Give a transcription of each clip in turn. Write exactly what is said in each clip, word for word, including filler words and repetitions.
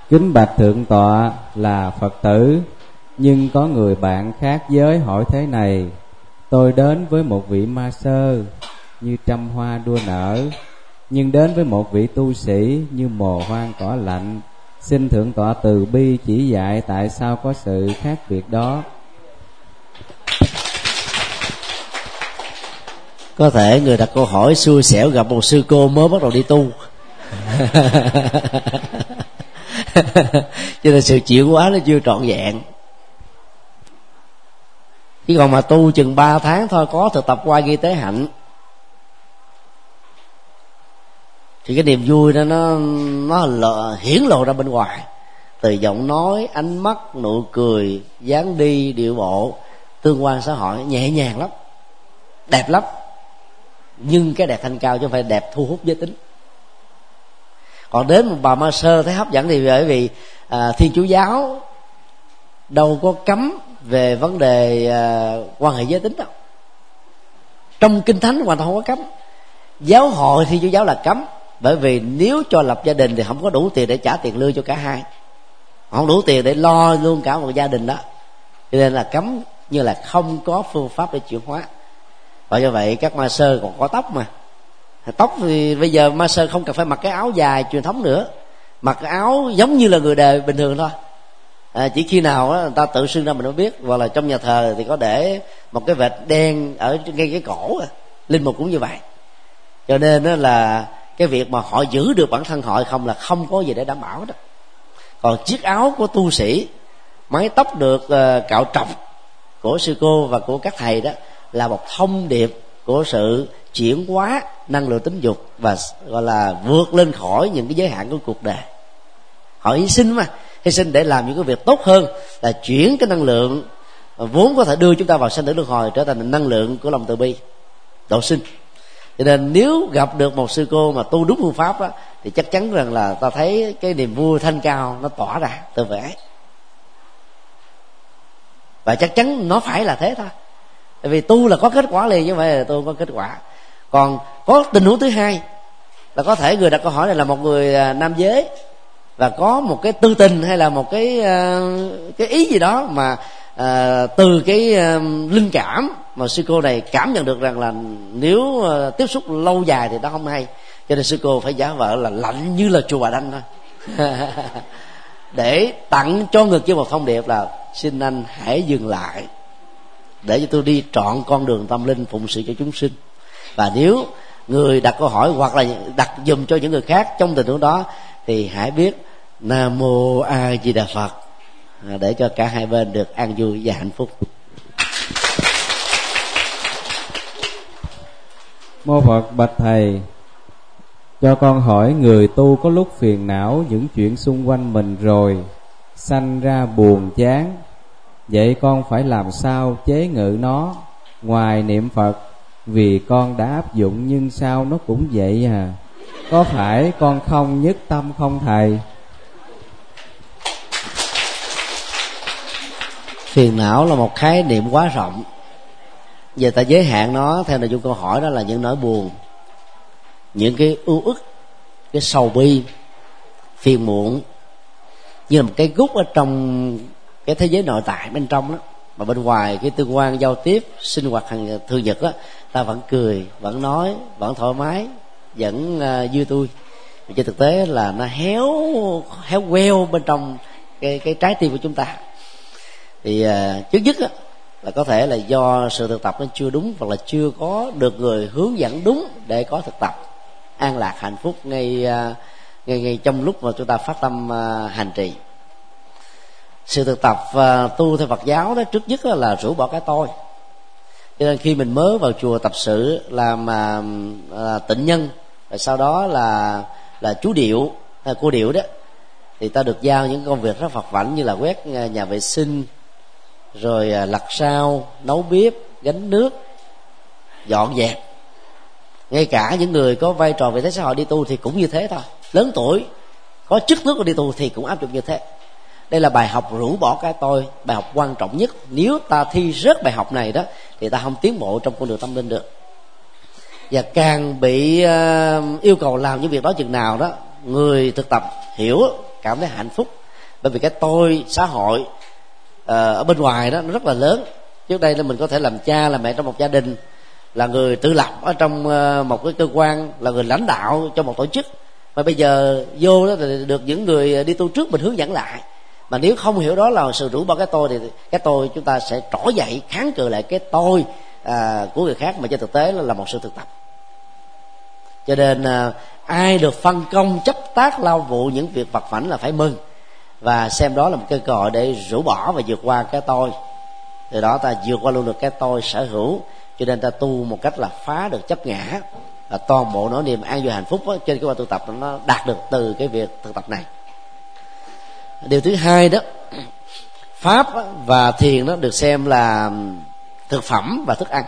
Kính bạch thượng tọa là Phật tử, nhưng có người bạn khác giới hỏi thế này: tôi đến với một vị ma sơ như trăm hoa đua nở, nhưng đến với một vị tu sĩ như mồ hoang cỏ lạnh. Xin thượng tọa từ bi chỉ dạy tại sao có sự khác biệt đó. Có thể người đặt câu hỏi xui xẻo gặp một sư cô mới bắt đầu đi tu cho nên sự chuyển hóa nó chưa trọn vẹn. Chứ còn mà tu chừng ba tháng thôi, có thực tập qua ghi tế hạnh, thì cái niềm vui đó nó nó lợ, hiển lộ ra bên ngoài, từ giọng nói, ánh mắt, nụ cười, dáng đi, điệu bộ, tương quan xã hội nhẹ nhàng lắm, đẹp lắm. Nhưng cái đẹp thanh cao chứ không phải đẹp thu hút giới tính. Còn đến một bà ma sơ thấy hấp dẫn thì bởi vì à, Thiên Chúa giáo đâu có cấm về vấn đề à, quan hệ giới tính đâu. Trong Kinh Thánh hoàn toàn không có cấm. Giáo hội Thiên Chúa giáo là cấm, bởi vì nếu cho lập gia đình thì không có đủ tiền để trả tiền lương cho cả hai, không đủ tiền để lo luôn cả một gia đình đó, cho nên là cấm, như là không có phương pháp để chuyển hóa. Và do vậy các ma sơ còn có tóc mà. Tóc thì bây giờ ma sơ không cần phải mặc cái áo dài truyền thống nữa, mặc cái áo giống như là người đời bình thường thôi. À, chỉ khi nào đó, người ta tự xưng ra mình mới biết. Hoặc là trong nhà thờ thì có để một cái vệt đen ở ngay cái cổ. Linh mục cũng như vậy. Cho nên đó là cái việc mà họ giữ được bản thân họ không là không có gì để đảm bảo đó. Còn chiếc áo của tu sĩ, mái tóc được uh, cạo trọc của sư cô và của các thầy đó là một thông điệp của sự chuyển hóa năng lượng tính dục và gọi là vượt lên khỏi những cái giới hạn của cuộc đời. Họ hy sinh mà, hy sinh để làm những cái việc tốt hơn, là chuyển cái năng lượng vốn có thể đưa chúng ta vào sanh tử luân hồi trở thành năng lượng của lòng từ bi, độ sinh. Cho nên nếu gặp được một sư cô mà tu đúng phương pháp đó, thì chắc chắn rằng là ta thấy cái niềm vui thanh cao nó tỏa ra từ vẻ ấy. Và chắc chắn nó phải là thế thôi. Tại vì tu là có kết quả liền, chứ không phải là tu không có kết quả. Còn có tình huống thứ hai là có thể người đặt câu hỏi này là một người nam giới và có một cái tư tình hay là một cái cái ý gì đó mà à, từ cái uh, linh cảm mà sư cô này cảm nhận được rằng là nếu uh, tiếp xúc lâu dài thì nó không hay, cho nên sư cô phải giả vờ là lạnh như là chùa Bà Đanh thôi để tặng cho người kia một thông điệp là xin anh hãy dừng lại để cho tôi đi trọn con đường tâm linh phụng sự cho chúng sinh. Và nếu người đặt câu hỏi hoặc là đặt dùm cho những người khác trong tình huống đó thì hãy biết Nam Mô A Di Đà Phật, để cho cả hai bên được an vui và hạnh phúc. Mô Phật bạch thầy, cho con hỏi, người tu có lúc phiền não những chuyện xung quanh mình rồi sanh ra buồn chán, vậy con phải làm sao chế ngự nó? Ngoài niệm Phật, vì con đã áp dụng nhưng sao nó cũng vậy à, có phải con không nhất tâm không thầy? Phiền não là một khái niệm quá rộng. Giờ ta giới hạn nó theo nội dung câu hỏi, đó là những nỗi buồn, những cái ưu ức, cái sầu bi, phiền muộn, như là một cái gút ở trong cái thế giới nội tại bên trong đó. Mà bên ngoài cái tương quan giao tiếp sinh hoạt hàng thường nhật á, ta vẫn cười, vẫn nói, vẫn thoải mái, vẫn uh, vui tươi. Trên thực tế là nó héo héo queo bên trong cái cái trái tim của chúng ta. Thì uh, trước nhất á, là có thể là do sự thực tập nó chưa đúng, hoặc là chưa có được người hướng dẫn đúng để có thực tập an lạc hạnh phúc ngay uh, ngay ngay trong lúc mà chúng ta phát tâm uh, hành trì. Sự thực tập uh, tu theo Phật giáo đó, trước nhất là rũ bỏ cái tôi. Cho nên khi mình mới vào chùa tập sự làm uh, uh, tịnh nhân, và sau đó là là chú điệu hay cô điệu đó, thì ta được giao những công việc rất phật vãnh như là quét nhà vệ sinh, rồi uh, lặt rau, nấu bếp, gánh nước, dọn dẹp. Ngay cả những người có vai trò về thế xã hội đi tu thì cũng như thế thôi. Lớn tuổi có chức nước đi tu thì cũng áp dụng như thế. Đây là bài học rũ bỏ cái tôi, bài học quan trọng nhất. Nếu ta thi rớt bài học này đó thì ta không tiến bộ trong con đường tâm linh được. Và càng bị uh, yêu cầu làm những việc đó chừng nào đó, người thực tập hiểu cảm thấy hạnh phúc. Bởi vì cái tôi xã hội uh, ở bên ngoài đó nó rất là lớn. Trước đây là mình có thể làm cha làm mẹ trong một gia đình, là người tự lập ở trong uh, một cái cơ quan, là người lãnh đạo trong một tổ chức, mà bây giờ vô đó thì được những người đi tu trước mình hướng dẫn lại. Mà nếu không hiểu đó là sự rũ bỏ cái tôi, thì cái tôi chúng ta sẽ trỗi dậy kháng cự lại cái tôi à, của người khác, mà trên thực tế là một sự thực tập. Cho nên à, ai được phân công chấp tác lao vụ những việc vặt vãnh là phải mừng, và xem đó là một cơ hội để rũ bỏ và vượt qua cái tôi. Từ đó ta vượt qua luôn được cái tôi sở hữu. Cho nên ta tu một cách là phá được chấp ngã, và toàn bộ nỗi niềm an vui hạnh phúc đó, trên cái quan tu tập nó đạt được từ cái việc thực tập này. Điều thứ hai đó, pháp và thiền nó được xem là thực phẩm và thức ăn.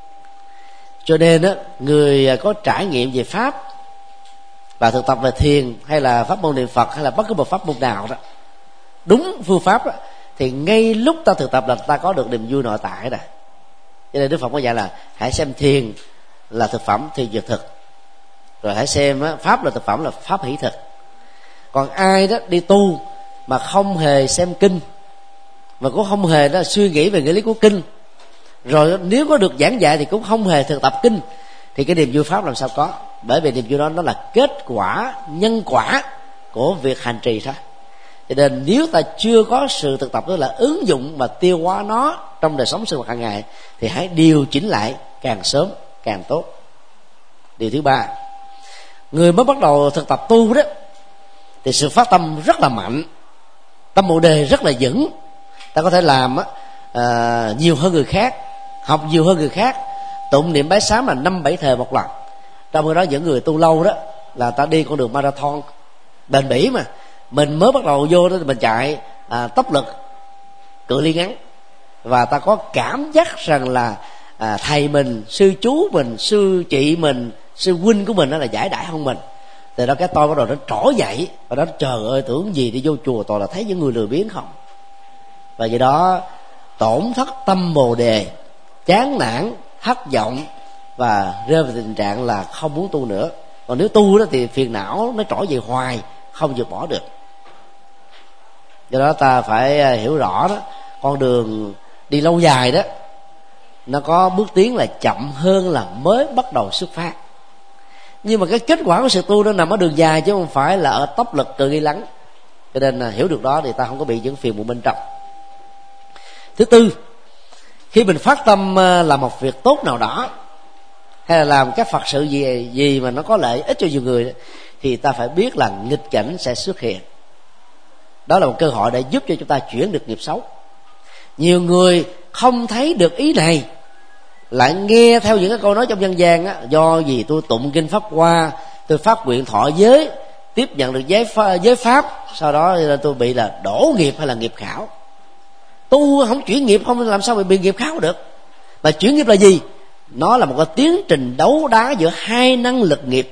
Cho nên đó, người có trải nghiệm về pháp và thực tập về thiền, hay là pháp môn niệm Phật, hay là bất cứ một pháp môn nào đó, đúng phương pháp đó, thì ngay lúc ta thực tập là ta có được niềm vui nội tại rồi. Cho nên Đức Phật có dạy là hãy xem thiền là thực phẩm thì dược thực, rồi hãy xem á, pháp là thực phẩm là pháp hỷ thực. Còn ai đó đi tu mà không hề xem kinh, mà cũng không hề đó suy nghĩ về nghĩa lý của kinh, rồi nếu có được giảng dạy thì cũng không hề thực tập kinh, thì cái niềm vui pháp làm sao có? Bởi vì niềm vui đó nó là kết quả, nhân quả của việc hành trì thôi. Cho nên nếu ta chưa có sự thực tập, đó là ứng dụng và tiêu hóa nó trong đời sống sinh hoạt hàng ngày, thì hãy điều chỉnh lại càng sớm càng tốt. Điều thứ ba, người mới bắt đầu thực tập tu đó thì sự phát tâm rất là mạnh, tâm bồ đề rất là vững. Ta có thể làm á, à, nhiều hơn người khác, học nhiều hơn người khác, tụng niệm bái sám là năm bảy thời một lần. Trong khi đó những người tu lâu đó là ta đi con đường marathon bền bỉ, mà mình mới bắt đầu vô đó thì mình chạy à, tốc lực cự ly ngắn, và ta có cảm giác rằng là à, thầy mình, sư chú mình, sư chị mình, sư huynh của mình đó là giải đãi hơn mình. Từ đó cái tôi bắt đầu nó trỗi dậy, và đó trời ơi tưởng gì đi vô chùa toàn là thấy những người lười biếng không. Và vậy đó tổn thất tâm bồ đề, chán nản, thất vọng, và rơi vào tình trạng là không muốn tu nữa. Còn nếu tu đó thì phiền não nó trỗi dậy hoài, không vượt bỏ được. Do đó ta phải hiểu rõ đó, con đường đi lâu dài đó nó có bước tiến là chậm hơn là mới bắt đầu xuất phát. Nhưng mà cái kết quả của sự tu nó nằm ở đường dài, chứ không phải là ở tốc lực cự ly ngắn. Cho nên là hiểu được đó thì ta không có bị những phiền muộn bên trong. Thứ tư, khi mình phát tâm làm một việc tốt nào đó, hay là làm các Phật sự gì gì mà nó có lợi ích cho nhiều người, thì ta phải biết là nghịch cảnh sẽ xuất hiện. Đó là một cơ hội để giúp cho chúng ta chuyển được nghiệp xấu. Nhiều người không thấy được ý này, lại nghe theo những cái câu nói trong dân gian á, do gì tôi tụng kinh pháp hoa, tôi phát nguyện thọ giới, tiếp nhận được giới pháp, giới pháp, sau đó tôi bị là đổ nghiệp hay là nghiệp khảo. Tu không chuyển nghiệp không làm sao bị nghiệp khảo được. Mà chuyển nghiệp là gì? Nó là một cái tiến trình đấu đá giữa hai năng lực nghiệp.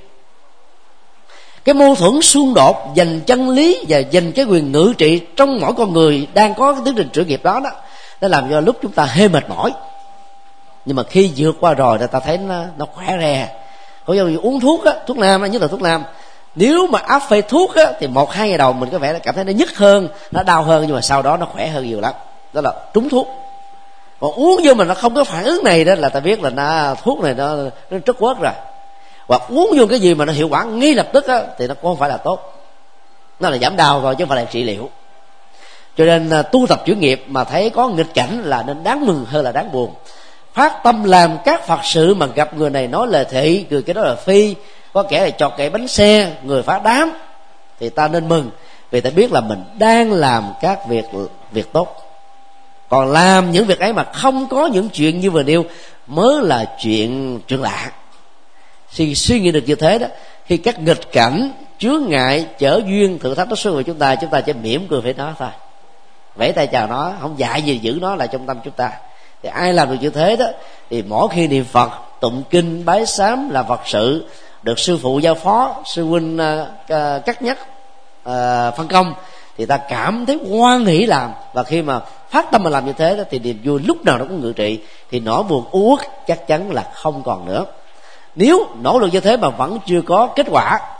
Cái mâu thuẫn xung đột giành chân lý và giành cái quyền ngự trị trong mỗi con người đang có cái tiến trình chuyển nghiệp đó đó, nó làm cho lúc chúng ta hơi mệt mỏi. Nhưng mà khi vượt qua rồi thì ta thấy nó, nó khỏe re. Có giống như uống thuốc á, thuốc nam á, nhất là thuốc nam, nếu mà áp phê thuốc á, thì một hai ngày đầu mình có vẻ cảm thấy nó nhức hơn, nó đau hơn, nhưng mà sau đó nó khỏe hơn nhiều lắm. Đó là trúng thuốc. Còn uống vô mà nó không có phản ứng này đó là ta biết là nó, thuốc này nó, nó trất quất rồi. Hoặc uống vô cái gì mà nó hiệu quả ngay lập tức á, thì nó cũng không phải là tốt. Nó là giảm đau rồi chứ không phải là trị liệu. Cho nên tu tập chuyển nghiệp mà thấy có nghịch cảnh là nên đáng mừng hơn là đáng buồn. Phát tâm làm các Phật sự mà gặp người này nói lời thị, người cái đó là phi, có kẻ là chọt kẻ bánh xe, người phá đám, thì ta nên mừng, vì ta biết là mình đang làm các việc việc tốt. Còn làm những việc ấy mà không có những chuyện như vừa nêu mới là chuyện chuyện lạ. Thì suy nghĩ được như thế đó, khi các nghịch cảnh, chướng ngại, chở duyên, thử thách nó xuất hiện chúng ta, chúng ta chỉ mỉm cười với nó thôi, vẫy tay chào nó, không dạy gì giữ nó lại trong tâm chúng ta. Thì ai làm được như thế đó, thì mỗi khi niệm Phật, tụng kinh, bái sám, làm Phật sự, được sư phụ giao phó, sư huynh uh, cắt nhắc, uh, phân công, thì ta cảm thấy hoan hỷ làm. Và khi mà phát tâm mà làm như thế đó, thì niềm vui lúc nào nó cũng ngự trị, thì nỗi buồn u uất chắc chắn là không còn nữa. Nếu nỗ lực như thế mà vẫn chưa có kết quả,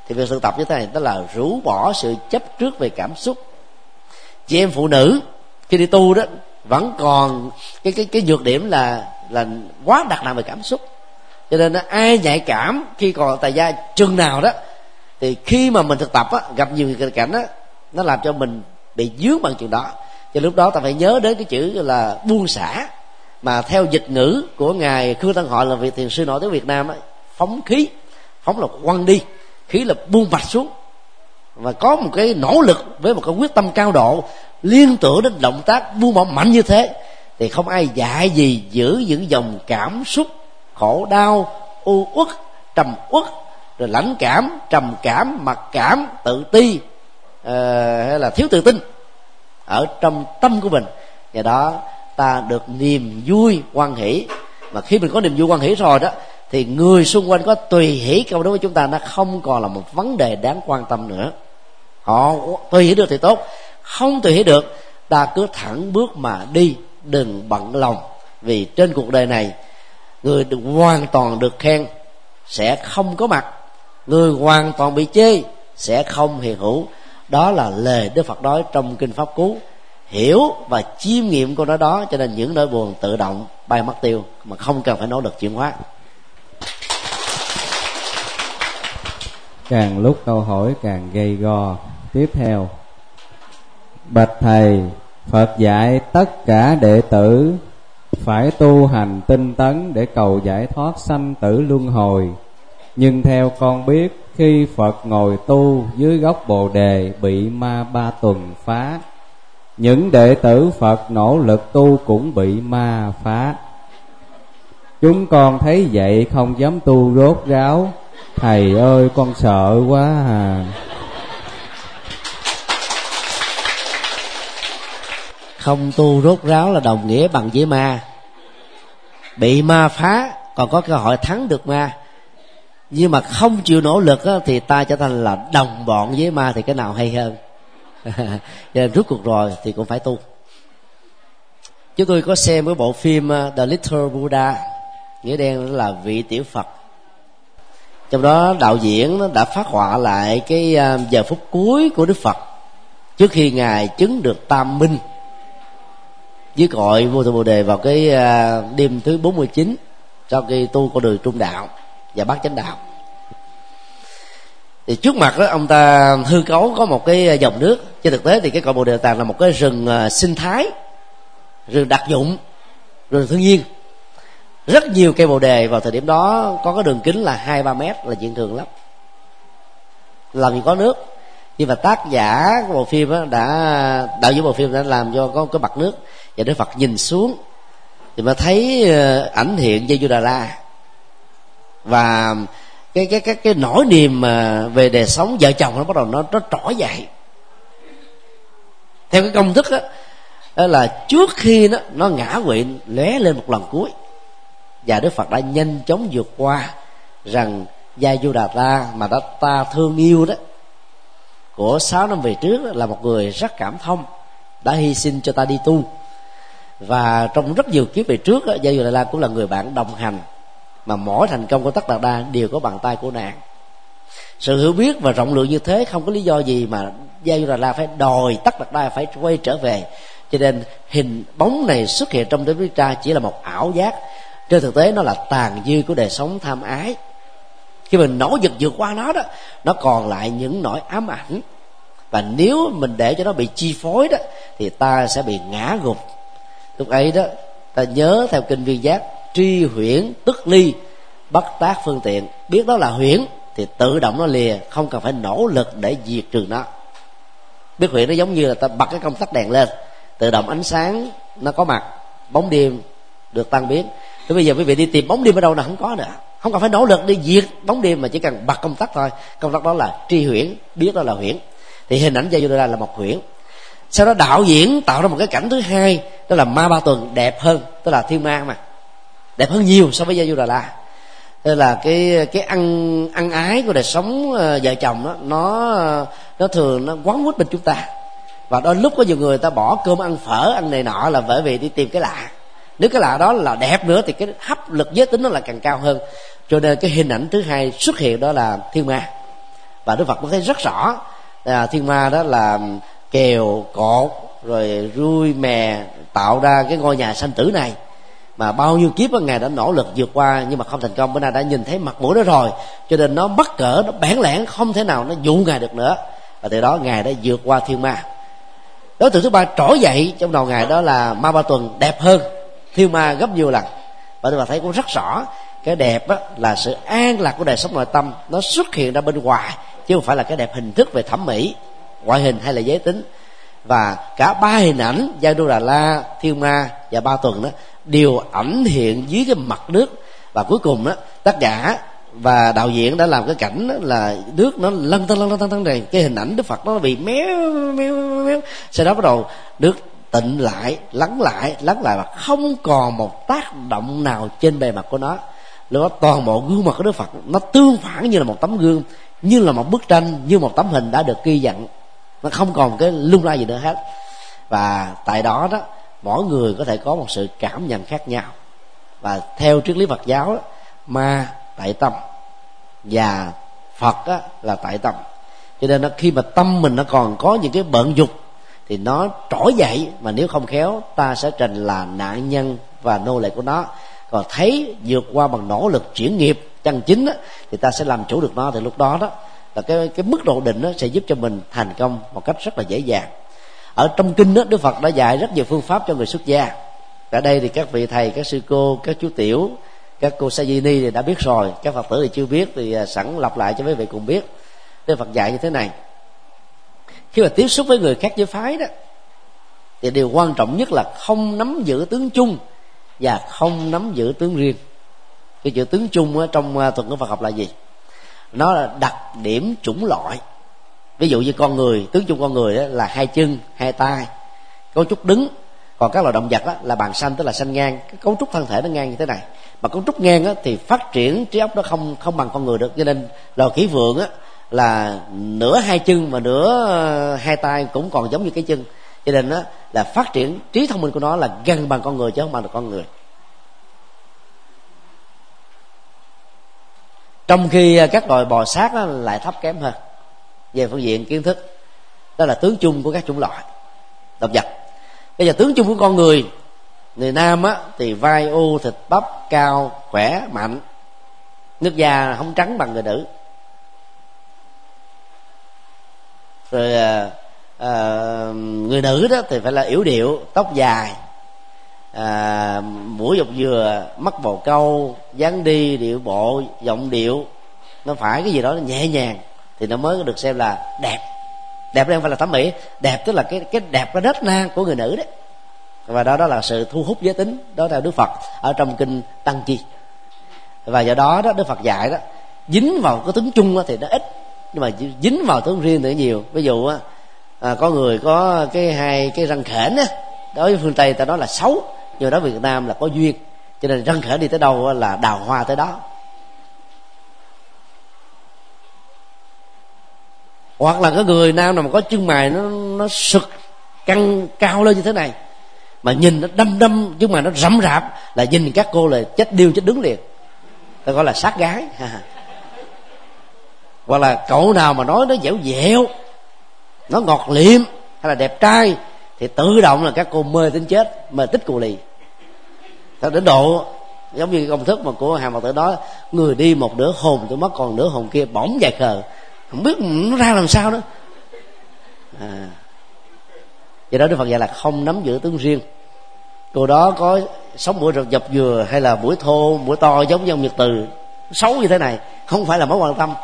Thì việc thực tập như thế này đó là rũ bỏ sự chấp trước về cảm xúc. Chị em phụ nữ khi đi tu đó vẫn còn cái cái cái nhược điểm là là quá đặt nặng về cảm xúc, cho nên đó, ai nhạy cảm khi còn tại gia chừng nào đó thì khi mà mình thực tập á, gặp nhiều nghịch cảnh á, nó làm cho mình bị dướng bằng chuyện đó. Cho lúc đó ta phải nhớ đến cái chữ là buông xả, mà theo dịch ngữ của ngài Khương Tân Hội là vị thiền sư nổi tiếng Việt Nam á, phóng khí. Phóng là quăng đi, khí là buông bạch xuống, và có một cái nỗ lực với một cái quyết tâm cao độ liên tưởng đến động tác buông bỏ mạnh như thế, thì không ai dạy gì giữ những dòng cảm xúc khổ đau, u uất, trầm uất, rồi lãnh cảm, trầm cảm, mặc cảm, tự ti, uh, hay là thiếu tự tin ở trong tâm của mình. Và đó ta được niềm vui hoan hỷ, mà khi mình có niềm vui hoan hỷ rồi đó thì người xung quanh có tùy hỷ câu đối với chúng ta nó không còn là một vấn đề đáng quan tâm nữa. Họ tùy hỷ được thì tốt, không tùy hỷ được ta cứ thẳng bước mà đi, đừng bận lòng. Vì trên cuộc đời này, người được hoàn toàn được khen sẽ không có mặt, người hoàn toàn bị chê sẽ không hiện hữu. Đó là lời Đức Phật nói trong kinh Pháp Cú. Hiểu và chiêm nghiệm câu nói đó, cho nên những nỗi buồn tự động bay mất tiêu mà không cần phải nỗ lực chuyển hóa. Càng lúc câu hỏi càng gay go. Tiếp theo: bạch thầy, Phật dạy tất cả đệ tử phải tu hành tinh tấn để cầu giải thoát sanh tử luân hồi. Nhưng theo con biết, khi Phật ngồi tu dưới gốc Bồ Đề bị ma ba tuần phá, những đệ tử Phật nỗ lực tu cũng bị ma phá. Chúng con thấy vậy không dám tu rốt ráo. Thầy ơi, con sợ quá à. Không tu rốt ráo là đồng nghĩa bằng với ma. Bị ma phá còn có cơ hội thắng được ma, nhưng mà không chịu nỗ lực á, thì ta trở thành là đồng bọn với ma, thì cái nào hay hơn? Cho nên rút cuộc rồi thì cũng phải tu. Chúng tôi có xem cái bộ phim The Little Buddha, nghĩa đen là vị tiểu Phật. Trong đó đạo diễn đã phát họa lại cái giờ phút cuối của Đức Phật trước khi ngài chứng được tam minh dưới cội vô thượng Bồ Đề vào cái đêm thứ bốn mươi chín sau khi tu con đường trung đạo và bát chánh đạo. Thì trước mặt đó ông ta hư cấu có một cái dòng nước. Trên thực tế thì cái cội Bồ Đề Tạng là một cái rừng sinh thái, rừng đặc dụng, rừng thiên nhiên. Rất nhiều cây bồ đề vào thời điểm đó có cái đường kính là hai ba mét là chuyện thường lắm. Làm gì có nước, nhưng mà tác giả của bộ phim đó đã đạo diễn bộ phim đã làm cho có cái mặt nước, và Đức Phật nhìn xuống thì mà thấy ảnh hiện Giê-du Đà La, và cái cái cái cái nỗi niềm về đời sống vợ chồng nó bắt đầu nó nó trỗi dậy. Theo cái công thức đó, đó là trước khi nó nó ngã quỵ lóe lên một lần cuối, và Đức Phật đã nhanh chóng vượt qua, rằng Giê-du Đà La mà đã ta thương yêu đó của sáu năm về trước đó, là một người rất cảm thông, đã hy sinh cho ta đi tu. Và trong rất nhiều kiếp về trước đó, Giê-du Đà La cũng là người bạn đồng hành, mà mỗi thành công của Tất Đạt Đa đều có bàn tay của nàng. Sự hiểu biết và rộng lượng như thế không có lý do gì mà Giê-du Đà La phải đòi Tất Đạt Đa phải quay trở về. Cho nên hình bóng này xuất hiện trong Đức Tra chỉ là một ảo giác. Trên thực tế nó là tàn dư của đời sống tham ái. Khi mình nỗ lực vượt qua nó đó, nó còn lại những nỗi ám ảnh, và nếu mình để cho nó bị chi phối đó thì ta sẽ bị ngã gục. Lúc ấy đó ta nhớ theo kinh Viên Giác: tri huyễn tức ly, bất tác phương tiện. Biết đó là huyễn thì tự động nó lìa, không cần phải nỗ lực để diệt trừ nó. Biết huyễn nó giống như là ta bật cái công tắc đèn lên, tự động ánh sáng nó có mặt, bóng đêm được tan biến. Thế bây giờ quý vị đi tìm bóng đêm ở đâu nào không có nữa, không cần phải nỗ lực đi diệt bóng đêm, mà chỉ cần bật công tắc thôi. Công tắc đó là tri huyễn, biết đó là huyễn. Thì hình ảnh Giê-du Đà La là một huyễn. Sau đó đạo diễn tạo ra một cái cảnh thứ hai, đó là ma ba tuần đẹp hơn, tức là thiên ma mà đẹp hơn nhiều so với Giê-du Đà La. Tức là cái cái ăn ăn ái của đời sống vợ chồng đó, nó nó thường nó quấn quýt bên chúng ta. Và đôi lúc có nhiều người ta bỏ cơm ăn phở ăn này nọ là bởi vì đi tìm cái lạ. Nếu cái lạ đó là đẹp nữa thì cái hấp lực giới tính nó là càng cao hơn. Cho nên cái hình ảnh thứ hai xuất hiện đó là thiên ma. Và Đức Phật mới thấy rất rõ à, thiên ma đó là kèo cột rồi rui mè tạo ra cái ngôi nhà sanh tử này, mà bao nhiêu kiếp Ngài đã nỗ lực vượt qua nhưng mà không thành công. Bữa nay đã nhìn thấy mặt mũi đó rồi, cho nên nó mắc cỡ, nó bẽn lẽn, không thể nào nó dụ Ngài được nữa. Và từ đó Ngài đã vượt qua thiên ma. Đối tượng thứ ba trỗi dậy trong đầu Ngài đó là Ma Ba Tuần, đẹp hơn thiên ma gấp nhiều lần. Và tôi thấy cũng rất rõ cái đẹp á, là sự an lạc của đời sống nội tâm, nó xuất hiện ra bên ngoài chứ không phải là cái đẹp hình thức về thẩm mỹ, ngoại hình hay là giới tính. Và cả ba hình ảnh Giang Đô Đà La, Thiên Ma và Ba Tuần đó đều ẩn hiện dưới cái mặt nước. Và cuối cùng đó, tác giả và đạo diễn đã làm cái cảnh đó là nước nó lăn tăn lăn tăn tăn này, cái hình ảnh Đức Phật nó bị méo méo méo. Sau đó bắt đầu nước tịnh lại, lắng lại, lắng lại, và không còn một tác động nào trên bề mặt của nó. Lúc đó toàn bộ gương mặt của Đức Phật nó tương phản như là một tấm gương, như là một bức tranh, như một tấm hình đã được ghi dặn, nó không còn cái lung lay gì nữa hết. Và tại đó đó mỗi người có thể có một sự cảm nhận khác nhau. Và theo triết lý Phật giáo đó, ma tại tâm và Phật á, là tại tâm. Cho nên đó, khi mà tâm mình nó còn có những cái bận dục thì nó trỗi dậy, mà nếu không khéo ta sẽ thành là nạn nhân và nô lệ của nó. Còn thấy vượt qua bằng nỗ lực chuyển nghiệp chân chính á, thì ta sẽ làm chủ được nó. Thì lúc đó đó là cái cái mức độ định đó sẽ giúp cho mình thành công một cách rất là dễ dàng. Ở trong kinh đó, Đức Phật đã dạy rất nhiều phương pháp cho người xuất gia. Ở đây thì các vị thầy, các sư cô, các chú tiểu, các cô sa di ni thì đã biết rồi, các Phật tử thì chưa biết thì sẵn lặp lại cho mấy vị cùng biết. Đức Phật dạy như thế này: khi mà tiếp xúc với người khác giới phái đó, thì điều quan trọng nhất là không nắm giữ tướng chung và không nắm giữ tướng riêng. Cái chữ tướng chung ở trong thuật ngữ Phật học là gì? Nó là đặc điểm chủng loại. Ví dụ như con người, tướng chung con người đó là hai chân, hai tay, cấu trúc đứng. Còn các loài động vật đó là bàn xanh, tức là xanh ngang, cái cấu trúc thân thể nó ngang như thế này. Mà cấu trúc ngang đó thì phát triển trí óc nó không không bằng con người được. Cho nên loài khỉ vượn á là nửa hai chân mà nửa hai tay cũng còn giống như cái chân. Cho nên đó là phát triển trí thông minh của nó là gần bằng con người chứ không bằng được con người. Trong khi các loài bò sát đó lại thấp kém hơn về phương diện kiến thức. Đó là tướng chung của các chủng loại động vật. Bây giờ tướng chung của con người, người nam á thì vai u, thịt bắp, cao, khỏe, mạnh, nước da không trắng bằng người nữ. Rồi à, à, người nữ đó thì phải là yểu điệu, tóc dài, à, mũi dọc dừa, mắt bồ câu, dáng đi, điệu bộ, giọng điệu nó phải cái gì đó nhẹ nhàng thì nó mới được xem là đẹp. Đẹp đây không phải là thẩm mỹ, đẹp tức là cái cái đẹp cái nết na của người nữ đấy. Và đó đó là sự thu hút giới tính đó theo Đức Phật ở trong kinh Tăng Chi. Và do đó đó Đức Phật dạy đó, dính vào cái tướng chung thì nó ít, nhưng mà dính vào tướng riêng thì nhiều. Ví dụ á, à, có người có cái hai cái răng khểnh á, đối với phương Tây ta nói là xấu, nhưng đó Việt Nam là có duyên, cho nên răng khểnh đi tới đâu là đào hoa tới đó. Hoặc là cái người nam nào mà có chân mày nó nó sực căng cao lên như thế này, mà nhìn nó đâm đâm chứ mà nó rậm rạp, là nhìn các cô là chết điêu chết đứng liền, ta gọi là sát gái. Hoặc là cậu nào mà nói nó dẻo dẻo, nó ngọt liệm hay là đẹp trai thì tự động là các cô mê tính chết, mê tích cù lì. Theo đến độ giống như công thức mà của Hàng Phật tử nói, người đi một nửa hồn tôi mất, còn nửa hồn kia bỗng dài khờ, không biết nó ra làm sao nữa. À, do đó Đức Phật dạy là không nắm giữ tướng riêng. Cô đó có sống mũi dọc dừa hay là mũi thô, mũi to giống như ông Nhật Từ, xấu như thế này không phải là mối quan tâm.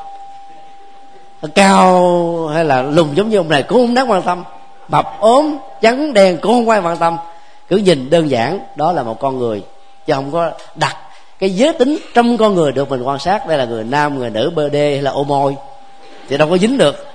Cao hay là lùn giống như ông này cũng không đáng quan tâm. Mập ốm trắng đen cũng không quan tâm. Cứ nhìn đơn giản đó là một con người, chứ không có đặt cái giới tính trong con người được mình quan sát. Đây là người nam, người nữ, bơ đê hay là ô môi thì đâu có dính được.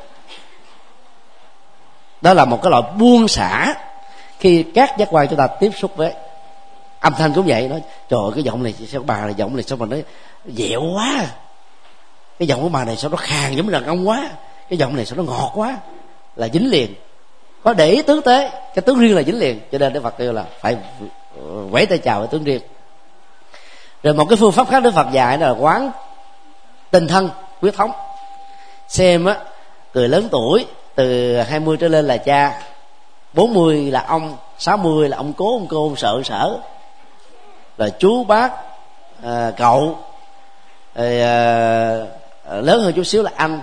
Đó là một cái loại buông xả khi các giác quan chúng ta tiếp xúc với âm thanh cũng vậy. Nói trời ơi, cái giọng này sao bà này, giọng này sao mà nó dẻo quá, cái giọng của bà này sao nó khàn giống như đàn ông quá, cái giọng này sao nó ngọt quá, là dính liền. Có để ý tướng tế, cái tướng riêng là dính liền. Cho nên Đức Phật kêu là phải quẩy tay chào cái tướng riêng. Rồi một cái phương pháp khác Đức Phật dạy là quán tình thân quyết thống. xem á, người lớn tuổi từ hai mươi trở lên là cha, bốn mươi là ông, sáu mươi là ông cố, ông cô, ông sợ, ông sở, là chú bác, à, cậu, rồi, à, lớn hơn chút xíu là anh,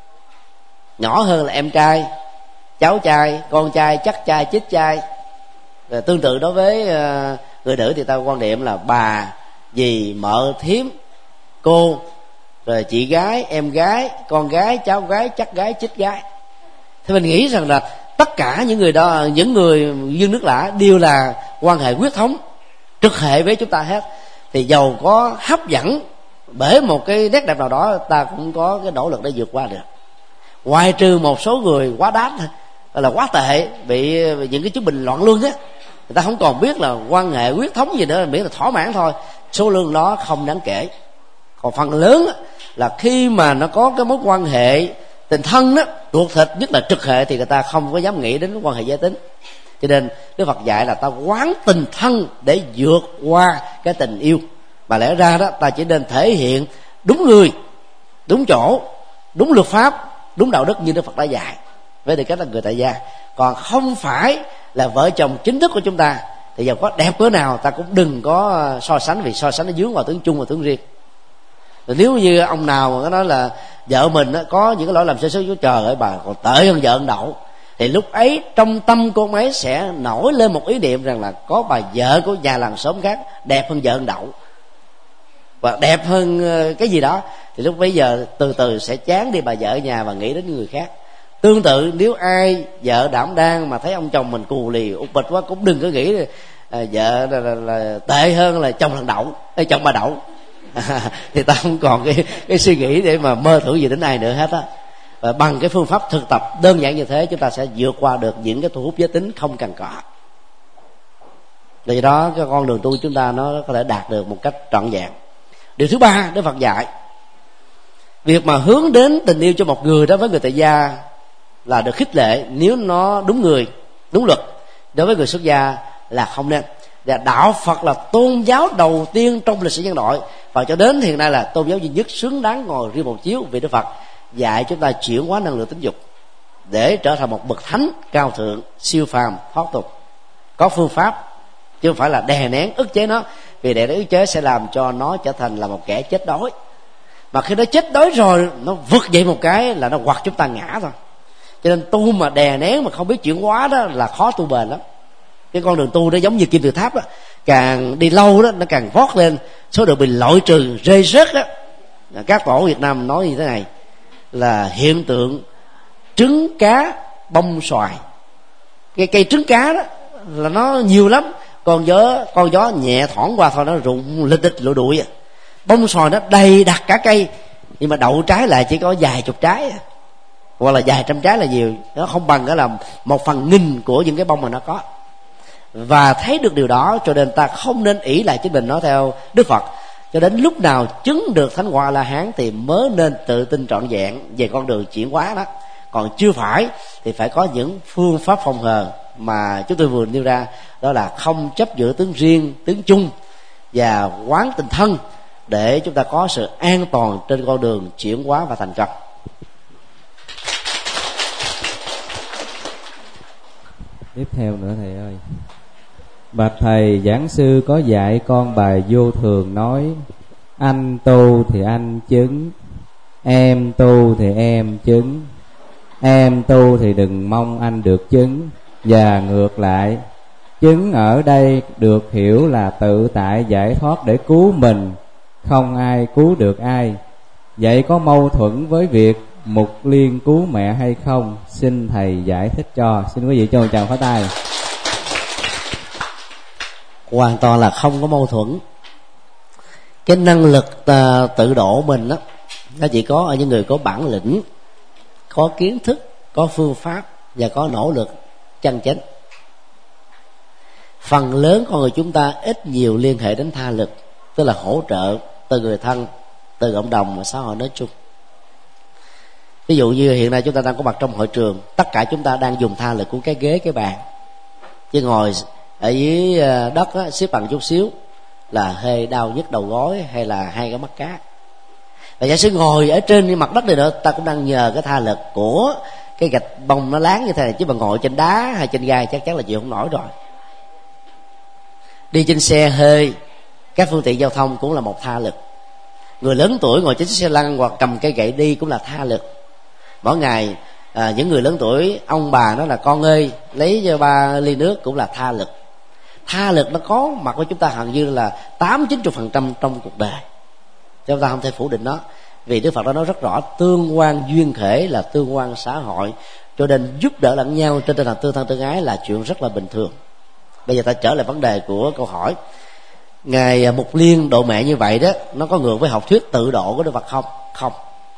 nhỏ hơn là em trai, cháu trai, con trai, chắc trai, chít trai. Rồi tương tự đối với à, người nữ thì ta quan niệm là bà, dì, mợ, thím, cô, rồi chị gái, em gái, con gái, cháu gái, chắc gái, chít gái. Thì mình nghĩ rằng là tất cả những người đó, những người dương nước lã đều là quan hệ huyết thống trực hệ với chúng ta hết. Thì dầu có hấp dẫn bởi một cái nét đẹp nào đó, ta cũng có cái nỗ lực để vượt qua được. Ngoài trừ một số người quá đát thôi, là quá tệ, bị những cái chứng bệnh loạn luân á, người ta không còn biết là quan hệ huyết thống gì nữa, miễn là thỏa mãn thôi, số lượng đó không đáng kể. Còn phần lớn á, là khi mà nó có cái mối quan hệ tình thân đó, ruột thịt, nhất là trực hệ, thì người ta không có dám nghĩ đến quan hệ giới tính. Cho nên Đức Phật dạy là ta quán tình thân để vượt qua cái tình yêu. Mà lẽ ra đó, ta chỉ nên thể hiện đúng người, đúng chỗ, đúng luật pháp, đúng đạo đức như Đức Phật đã dạy, với tư cách là người tại gia. Còn không phải là vợ chồng chính thức của chúng ta. Thì dầu có đẹp cỡ nào, ta cũng đừng có so sánh, vì so sánh nó dướng vào tướng chung và tướng riêng. Rồi nếu như ông nào mà nói là vợ mình có những cái lỗi làm sơ xuất, trời ơi bà còn tệ hơn vợ ông Đậu, thì lúc ấy trong tâm cô ấy sẽ nổi lên một ý niệm rằng là có bà vợ của nhà làng xóm khác đẹp hơn vợ ông Đậu, và đẹp hơn cái gì đó. Thì lúc bấy giờ từ từ sẽ chán đi bà vợ ở nhà và nghĩ đến người khác. Tương tự nếu ai vợ đảm đang mà thấy ông chồng mình cù lì ục bịch quá, cũng đừng có nghĩ là, à, vợ là, là, là tệ hơn là chồng thằng Đậu, hay chồng bà Đậu. À, thì ta không còn cái, cái suy nghĩ để mà mơ tưởng gì đến ai nữa hết á. Và bằng cái phương pháp thực tập đơn giản như thế, chúng ta sẽ vượt qua được những cái thu hút giới tính không cần có. Vì đó cái con đường tu chúng ta nó có thể đạt được một cách trọn vẹn. Điều thứ ba Đức Phật dạy, việc mà hướng đến tình yêu cho một người đó với người tại gia là được khích lệ nếu nó đúng người, đúng luật. Đối với người xuất gia là không nên. Và đạo Phật là tôn giáo đầu tiên trong lịch sử nhân loại, và cho đến hiện nay là tôn giáo duy nhất xứng đáng ngồi riêng một chiếu, vì Đức Phật dạy chúng ta chuyển hóa năng lượng tính dục để trở thành một bậc thánh cao thượng, siêu phàm, thoát tục. Có phương pháp, chứ không phải là đè nén ức chế nó, vì đè nén ức chế sẽ làm cho nó trở thành là một kẻ chết đói. Mà khi nó chết đói rồi, nó vượt dậy một cái là nó quặt chúng ta ngã thôi. Cho nên tu mà đè nén mà không biết chuyển hóa đó là khó tu bền lắm. Cái con đường tu nó giống như kim tự tháp đó, càng đi lâu đó nó càng vót lên, số lượng bị loại trừ rơi rớt đó. Các tổ Việt Nam nói như thế này là hiện tượng trứng cá bông xoài. Cái cây trứng cá đó là nó nhiều lắm, con gió con gió nhẹ thoảng qua thôi nó rụng lịch lịch lụi đuổi. Bông xoài nó đầy đặt cả cây, nhưng mà đậu trái lại chỉ có vài chục trái, hoặc là vài trăm trái là nhiều. Nó không bằng cái là một phần nghìn của những cái bông mà nó có. Và thấy được điều đó, cho nên ta không nên ỷ lại chính mình. Nói theo Đức Phật, cho đến lúc nào chứng được thánh quả La Hán thì mới nên tự tin trọn vẹn về con đường chuyển hóa đó. Còn chưa phải thì phải có những phương pháp phòng hờ mà chúng tôi vừa nêu ra, đó là không chấp giữa tướng riêng, tướng chung, và quán tình thân, để chúng ta có sự an toàn trên con đường chuyển hóa và thành công. Tiếp theo nữa thầy ơi. Bạch thầy, giảng sư có dạy con bài vô thường nói: anh tu thì anh chứng, em tu thì em chứng, em tu thì đừng mong anh được chứng. Và ngược lại, chứng ở đây được hiểu là tự tại giải thoát để cứu mình, không ai cứu được ai. Vậy có mâu thuẫn với việc Mục Liên cứu mẹ hay không? Xin thầy giải thích cho. Xin quý vị cho một tràng pháo tay. Hoàn toàn là không có mâu thuẫn. Cái năng lực uh, tự độ mình đó, nó chỉ có ở những người có bản lĩnh, có kiến thức, có phương pháp và có nỗ lực chân chính. Phần lớn con người chúng ta ít nhiều liên hệ đến tha lực, tức là hỗ trợ từ người thân, từ cộng đồng và xã hội nói chung. Ví dụ như hiện nay chúng ta đang có mặt trong hội trường, tất cả chúng ta đang dùng tha lực của cái ghế, cái bàn, chứ ngồi ở dưới đất á, xếp bằng chút xíu là hơi đau nhức đầu gối hay là hai cái mắt cá. Và giả sử ngồi ở trên mặt đất này nữa, ta cũng đang nhờ cái tha lực của cái gạch bông nó láng như thế này, chứ mà ngồi trên đá hay trên gai chắc chắn là chịu không nổi rồi. Đi trên xe hơi, các phương tiện giao thông cũng là một tha lực. Người lớn tuổi ngồi trên chiếc xe lăn hoặc cầm cây gậy đi cũng là tha lực. Mỗi ngày à, những người lớn tuổi, ông bà nói là con ơi lấy cho ba ly nước cũng là tha lực. Tha lực nó có mặt của chúng ta hầu như là tám chín mươi phần trăm trong cuộc đời, chúng ta không thể phủ định nó. Vì Đức Phật đã nói rất rõ, tương quan duyên khể là tương quan xã hội, cho nên giúp đỡ lẫn nhau trên tinh thần tương thân tương ái là chuyện rất là bình thường. Bây giờ ta trở lại vấn đề của câu hỏi. Ngài Mục Liên độ mẹ như vậy đó, nó có ngược với học thuyết tự độ của Đức Phật không? Không.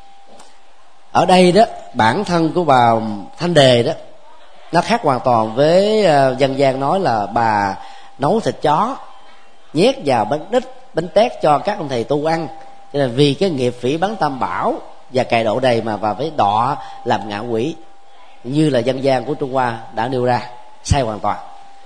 Ở đây đó, bản thân của bà Thanh Đề đó, nó khác hoàn toàn với dân gian nói là bà nấu thịt chó nhét vào bánh đít, bánh tét cho các ông thầy tu ăn. Cho nên vì cái nghiệp phỉ bắn tam bảo và cày độ đầy mà và với đọa làm ngạ quỷ, như là dân gian của Trung Hoa đã nêu ra, sai hoàn toàn.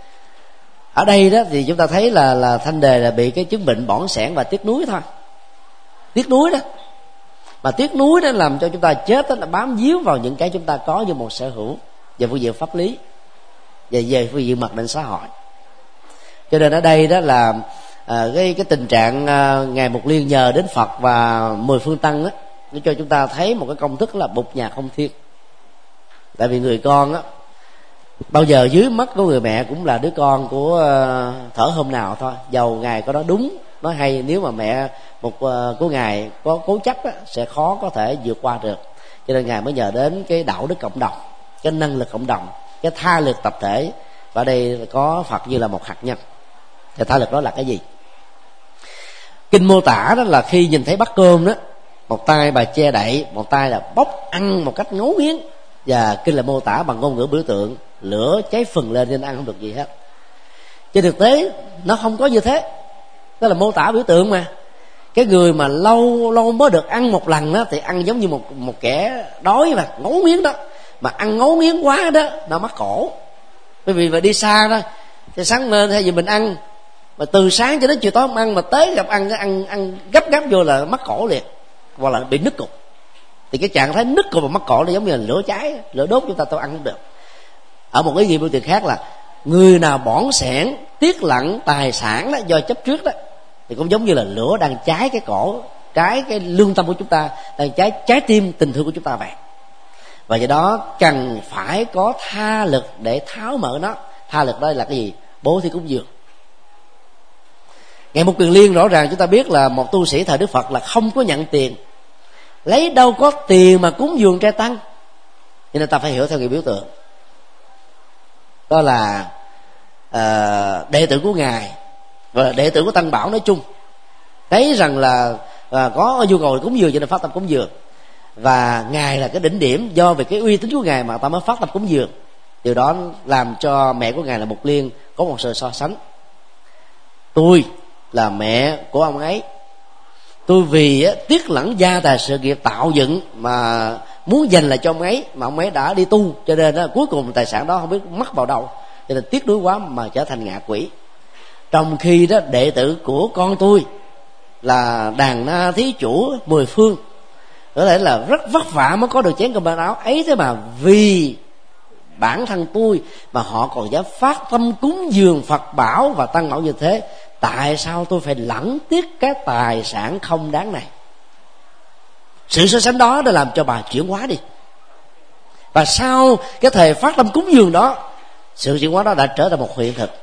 Ở đây đó thì chúng ta thấy là là Thanh Đề là bị cái chứng bệnh bỏng sẻn và tiếc nuối thôi. Tiếc nuối đó, mà tiếc nuối đó làm cho chúng ta chết đó, là bám víu vào những cái chúng ta có như một sở hữu về phương diện pháp lý và về phương diện mặc định xã hội. Cho nên ở đây đó là à, cái cái tình trạng à, Ngài Mục Liên nhờ đến Phật và mười phương tăng đó, nó cho chúng ta thấy một cái công thức là bụt nhà không thiên. Tại vì người con á, bao giờ dưới mắt của người mẹ cũng là đứa con của uh, thở hôm nào thôi, dầu ngài có nói đúng nói hay, nếu mà mẹ một uh, của ngài có cố chấp á, sẽ khó có thể vượt qua được. Cho nên ngài mới nhờ đến cái đạo đức cộng đồng, cái năng lực cộng đồng, cái tha lực tập thể. Và ở đây có Phật như là một hạt nhân. Thì tha lực đó là cái gì? Kinh mô tả đó là khi nhìn thấy bát cơm đó, một tay bà che đậy, một tay là bóc ăn một cách ngấu nghiến. Và kinh là mô tả bằng ngôn ngữ biểu tượng, lửa cháy phừng lên nên ăn không được gì hết. Trên thực tế nó không có như thế, đó là mô tả biểu tượng mà. Cái người mà lâu lâu mới được ăn một lần đó thì ăn giống như một một kẻ đói mà ngấu nghiến đó, mà ăn ngấu nghiến quá đó nó mắc cổ. Bởi vì mà đi xa đó thì sáng lên hay gì mình ăn, mà từ sáng cho đến chiều tối không ăn, mà tới gặp ăn cái ăn ăn gấp gấp vô là mắc cổ liền, hoặc là bị nứt cục. Thì cái trạng thái nứt cục và mắc cổ nó giống như là lửa cháy, lửa đốt chúng ta tôi ăn không được. Ở một ý nghĩa biểu tượng khác là người nào bỏng sẻn tiếc lặng tài sản đó do chấp trước đó, thì cũng giống như là lửa đang cháy cái cổ, cháy cái lương tâm của chúng ta, đang cháy trái tim tình thương của chúng ta vậy. Và do đó cần phải có tha lực để tháo mở nó. Tha lực đó là cái gì? Bố thí cúng dường. Ngài Mục Kiền Liên rõ ràng chúng ta biết là một tu sĩ thời Đức Phật là không có nhận tiền, lấy đâu có tiền mà cúng dường trai tăng. Cho nên ta phải hiểu theo nghĩa biểu tượng. Đó là uh, đệ tử của ngài và đệ tử của Tăng Bảo nói chung thấy rằng là uh, có nhu cầu cúng dường cho nên phát tâm cúng dường, và ngài là cái đỉnh điểm, do về cái uy tín của ngài mà ta mới phát tâm cúng dường. Điều đó làm cho mẹ của ngài là Mục Liên có một sự so sánh. Tôi là mẹ của ông ấy, tôi vì á, tiếc lẫn gia tài sự nghiệp tạo dựng mà muốn dành lại cho ông ấy, mà ông ấy đã đi tu, cho nên á, cuối cùng tài sản đó không biết mất vào đâu, cho nên tiếc nuối quá mà trở thành ngạ quỷ. Trong khi đó đệ tử của con tôi là đàn na thí chủ mười phương, có thể là rất vất vả mới có được chén cơm manh áo ấy, thế mà vì bản thân tôi mà họ còn dám phát tâm cúng dường Phật bảo và tăng bảo như thế, tại sao tôi phải lẳng tiếc cái tài sản không đáng này? Sự so sánh đó đã làm cho bà chuyển hóa đi. Và sau cái thời phát tâm cúng dường đó, sự chuyển hóa đó đã trở thành một hiện thực.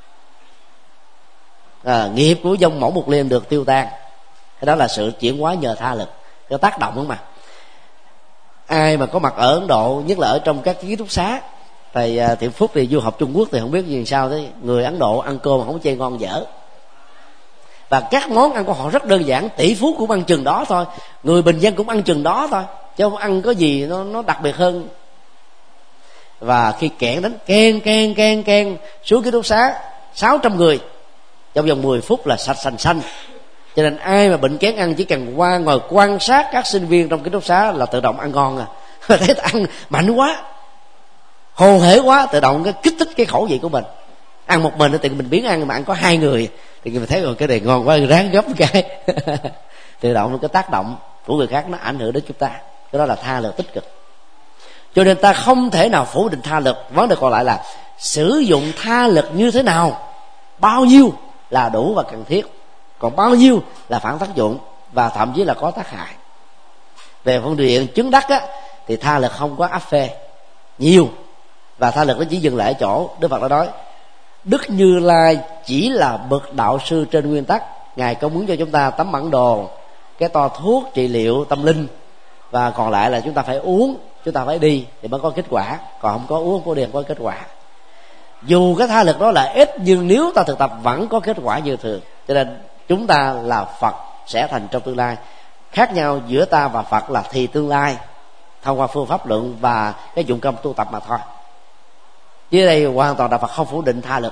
À, nghiệp của dòng mẫu Mục Liên được tiêu tan. Cái đó là sự chuyển hóa nhờ tha lực, cái tác động đó mà. Ai mà có mặt ở Ấn Độ, nhất là ở trong các ký túc xá, thầy Thiện Phúc thì du học Trung Quốc thì không biết gì sao thế, người Ấn Độ ăn cơm mà không chê ngon dở, và các món ăn của họ rất đơn giản, tỷ phú cũng ăn chừng đó thôi, người bình dân cũng ăn chừng đó thôi, chứ không ăn có gì nó nó đặc biệt hơn. Và khi kẹn đánh ken ken ken ken xuống ký túc xá sáu trăm người trong vòng mười phút là sạch sành xanh. Cho nên ai mà bệnh kén ăn chỉ cần qua ngồi quan sát các sinh viên trong ký túc xá là tự động ăn ngon à. Thấy ăn mạnh quá, hồ hể quá, tự động cái kích thích cái khẩu vị của mình. Ăn một mình thì mình biến ăn, mà ăn có hai người thì mình thấy rồi cái này ngon quá, ráng gấp cái tự động nó cái tác động của người khác nó ảnh hưởng đến chúng ta. Cái đó là tha lực tích cực. Cho nên ta không thể nào phủ định tha lực. Vấn đề còn lại là sử dụng tha lực như thế nào, bao nhiêu là đủ và cần thiết, còn bao nhiêu là phản tác dụng và thậm chí là có tác hại. Về phương diện chứng đắc á, thì tha lực không có áp phê nhiều, và tha lực nó chỉ dừng lại ở chỗ Đức Phật đã nói Đức Như Lai chỉ là bậc đạo sư trên nguyên tắc. Ngài công muốn cho chúng ta tấm bản đồ, cái to thuốc trị liệu tâm linh, và còn lại là chúng ta phải uống, chúng ta phải đi thì mới có kết quả, còn không có uống không có đi không có kết quả. Dù cái tha lực đó là ít, nhưng nếu ta thực tập vẫn có kết quả như thường. Cho nên chúng ta là Phật sẽ thành trong tương lai. Khác nhau giữa ta và Phật là thì tương lai, thông qua phương pháp luận và cái dụng công tu tập mà thôi. Dưới đây hoàn toàn đạo Phật không phủ định tha lực.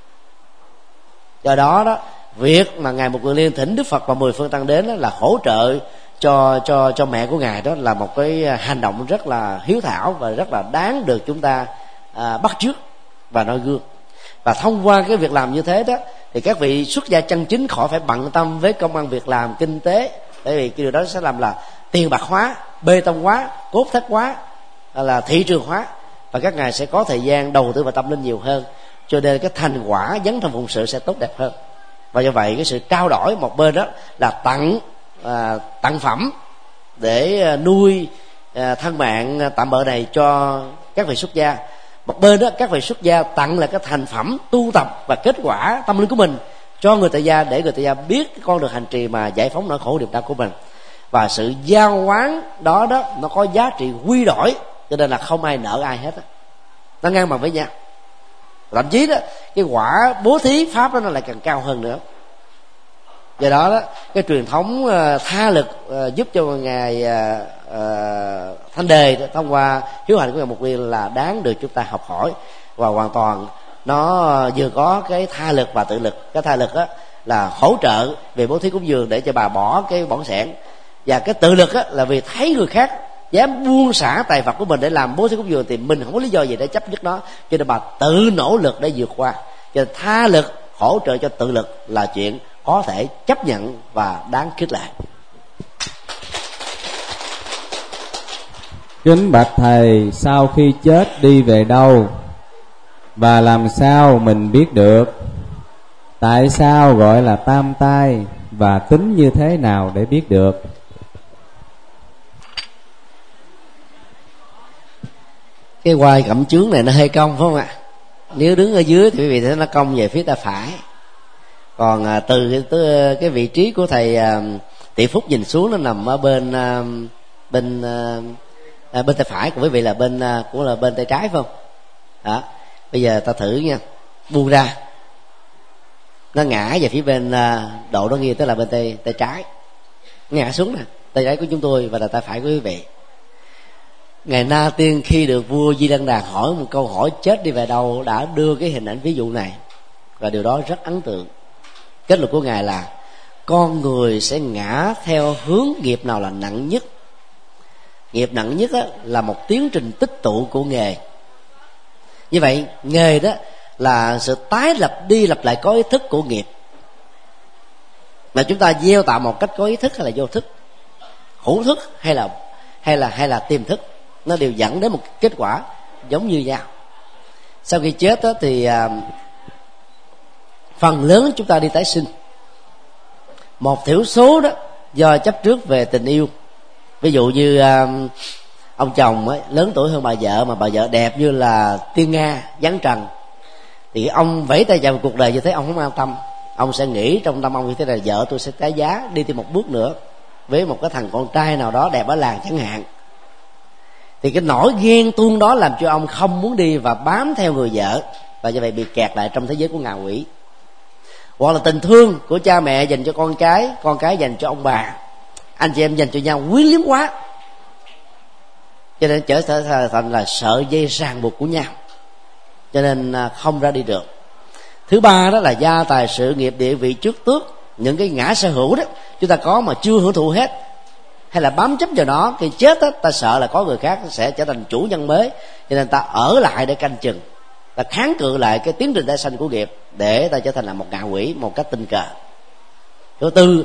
Do đó đó, việc mà ngài Một Kiền Liên thỉnh Đức Phật và mười phương tăng đến đó là hỗ trợ cho cho cho mẹ của ngài, đó là một cái hành động rất là hiếu thảo và rất là đáng được chúng ta à, bắt chước và noi gương. Và thông qua cái việc làm như thế đó, thì các vị xuất gia chân chính khỏi phải bận tâm với công ăn việc làm kinh tế, bởi vì cái điều đó sẽ làm là tiền bạc hóa, bê tông hóa, cốt thép hóa, là thị trường hóa, và các ngài sẽ có thời gian đầu tư vào tâm linh nhiều hơn. Cho nên cái thành quả dấn thân phụng sự sẽ tốt đẹp hơn. Và do vậy cái sự trao đổi một bên đó là tặng à, tặng phẩm để nuôi à, thân mạng tạm bợ này cho các vị xuất gia. Một bên đó các vị xuất gia tặng là cái thành phẩm tu tập và kết quả tâm linh của mình cho người tại gia, để người tại gia biết cái con đường hành trì mà giải phóng nỗi khổ niềm đau của mình. Và sự giao quán đó đó nó có giá trị quy đổi, cho nên là không ai nợ ai hết đó. Nó ngang bằng với nhau. Thậm chí đó cái quả bố thí pháp đó nó lại càng cao hơn nữa. Do đó đó cái truyền thống uh, tha lực uh, giúp cho ngài uh, uh, Thanh Đề đó, thông qua hiếu hạnh của ngài Một Kiền là đáng được chúng ta học hỏi. Và hoàn toàn nó vừa có cái tha lực và tự lực. Cái tha lực đó là hỗ trợ về bố thí cúng dường để cho bà bỏ cái bỏng sẻn, và cái tự lực đó là vì thấy người khác dám buông xả tài vật của mình để làm bố thí cúng dường thì mình không có lý do gì để chấp nhất nó, cho nên bà tự nỗ lực để vượt qua. Cho nên tha lực hỗ trợ cho tự lực là chuyện có thể chấp nhận và đáng khích lệ. Kính bạch thầy, sau khi chết đi về đâu và làm sao mình biết được? Tại sao gọi là tam tai và tính như thế nào để biết được? Cái quai cẩm chướng này nó hơi cong phải không ạ? Nếu đứng ở dưới thì quý vị thấy nó cong về phía tay phải. Còn à, từ cái, từ cái vị trí của thầy à, Tỷ Phúc nhìn xuống nó nằm ở bên à, bên à, bên tay phải của quý vị là bên à, cũng là bên tay trái phải không? Đó. Bây giờ ta thử nha, buông ra, nó ngã về phía bên à, độ đó nghiêng, tức là bên tay tay trái, ngã xuống nè, tay trái của chúng tôi và là tay phải của quý vị. Ngài Na Tiên khi được vua Di Lăng Đàn hỏi một câu hỏi chết đi về đâu đã đưa cái hình ảnh ví dụ này, và điều đó rất ấn tượng. Kết luận của ngài là con người sẽ ngã theo hướng nghiệp nào là nặng nhất. Nghiệp nặng nhất á, là một tiến trình tích tụ của nghề. Như vậy nghề đó là sự tái lập đi lặp lại có ý thức của nghiệp, mà chúng ta gieo tạo một cách có ý thức hay là vô thức, hữu thức hay là hay là hay là tiềm thức, nó đều dẫn đến một kết quả giống như nhau. Sau khi chết đó, thì à, phần lớn chúng ta đi tái sinh. Một thiểu số đó do chấp trước về tình yêu. Ví dụ như à, ông chồng ấy, lớn tuổi hơn bà vợ, mà bà vợ đẹp như là tiên Nga dáng trần, thì ông vẫy tay chào cuộc đời như thế ông không an tâm. Ông sẽ nghĩ trong tâm ông như thế là vợ tôi sẽ tái giá, đi thêm một bước nữa với một cái thằng con trai nào đó đẹp ở làng chẳng hạn. Thì cái nỗi ghen tuông đó làm cho ông không muốn đi và bám theo người vợ, và như vậy bị kẹt lại trong thế giới của ngạ quỷ. Hoặc là tình thương của cha mẹ dành cho con cái, con cái dành cho ông bà, anh chị em dành cho nhau quyến luyến quá, cho nên trở thành là sợi dây ràng buộc của nhau, cho nên không ra đi được. Thứ ba đó là gia tài sự nghiệp địa vị trước tước, những cái ngã sở hữu đó chúng ta có mà chưa hưởng thụ hết, hay là bám chấp vào nó, khi chết đó, ta sợ là có người khác sẽ trở thành chủ nhân mới, cho nên ta ở lại để canh chừng, ta kháng cự lại cái tiến trình tái sanh của nghiệp, để ta trở thành là một ngạ quỷ một cách tình cờ. Thứ tư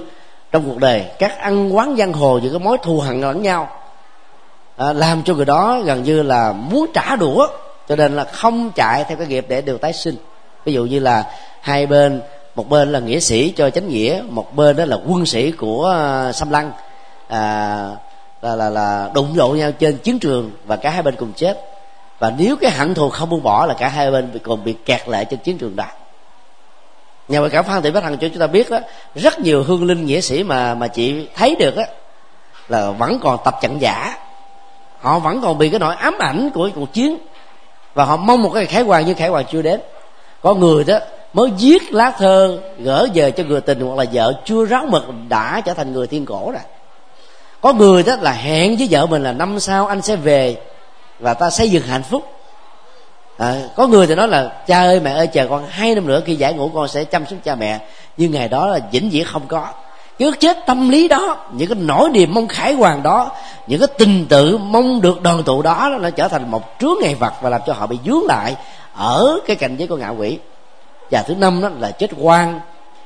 trong cuộc đời, các ăn quán giang hồ, những cái mối thù hằn lẫn nhau, à, làm cho người đó gần như là muốn trả đũa, cho nên là không chạy theo cái nghiệp để được tái sinh. Ví dụ như là hai bên, một bên là nghĩa sĩ cho chánh nghĩa, một bên đó là quân sĩ của Xâm Lăng, à, là, là là đụng độ nhau trên chiến trường và cả hai bên cùng chết. Và nếu cái hận thù không buông bỏ là cả hai bên còn bị kẹt lại trên chiến trường đó. Nhà ngoại cảm Phan Thị Bích Hằng cho chúng ta biết đó, rất nhiều hương linh nghĩa sĩ mà mà chị thấy được đó, là vẫn còn tập trận giả, họ vẫn còn bị cái nỗi ám ảnh của cuộc chiến, và họ mong một cái khải hoàn nhưng khải hoàn chưa đến. Có người đó mới viết lá thơ gửi về cho người tình hoặc là vợ chưa ráo mực đã trở thành người thiên cổ rồi. Có người đó là hẹn với vợ mình là năm sau anh sẽ về và ta xây dựng hạnh phúc. À, có người thì nói là cha ơi mẹ ơi chờ con hai năm nữa khi giải ngũ con sẽ chăm sóc cha mẹ, nhưng ngày đó là vĩnh viễn không có. Cái ước chết tâm lý đó, những cái nỗi niềm mong khải hoàn đó, những cái tình tự mong được đoàn tụ đó, nó trở thành một chướng ngại vật và làm cho họ bị vướng lại ở cái cảnh giới của ngạ quỷ. Và thứ năm đó là chết oan,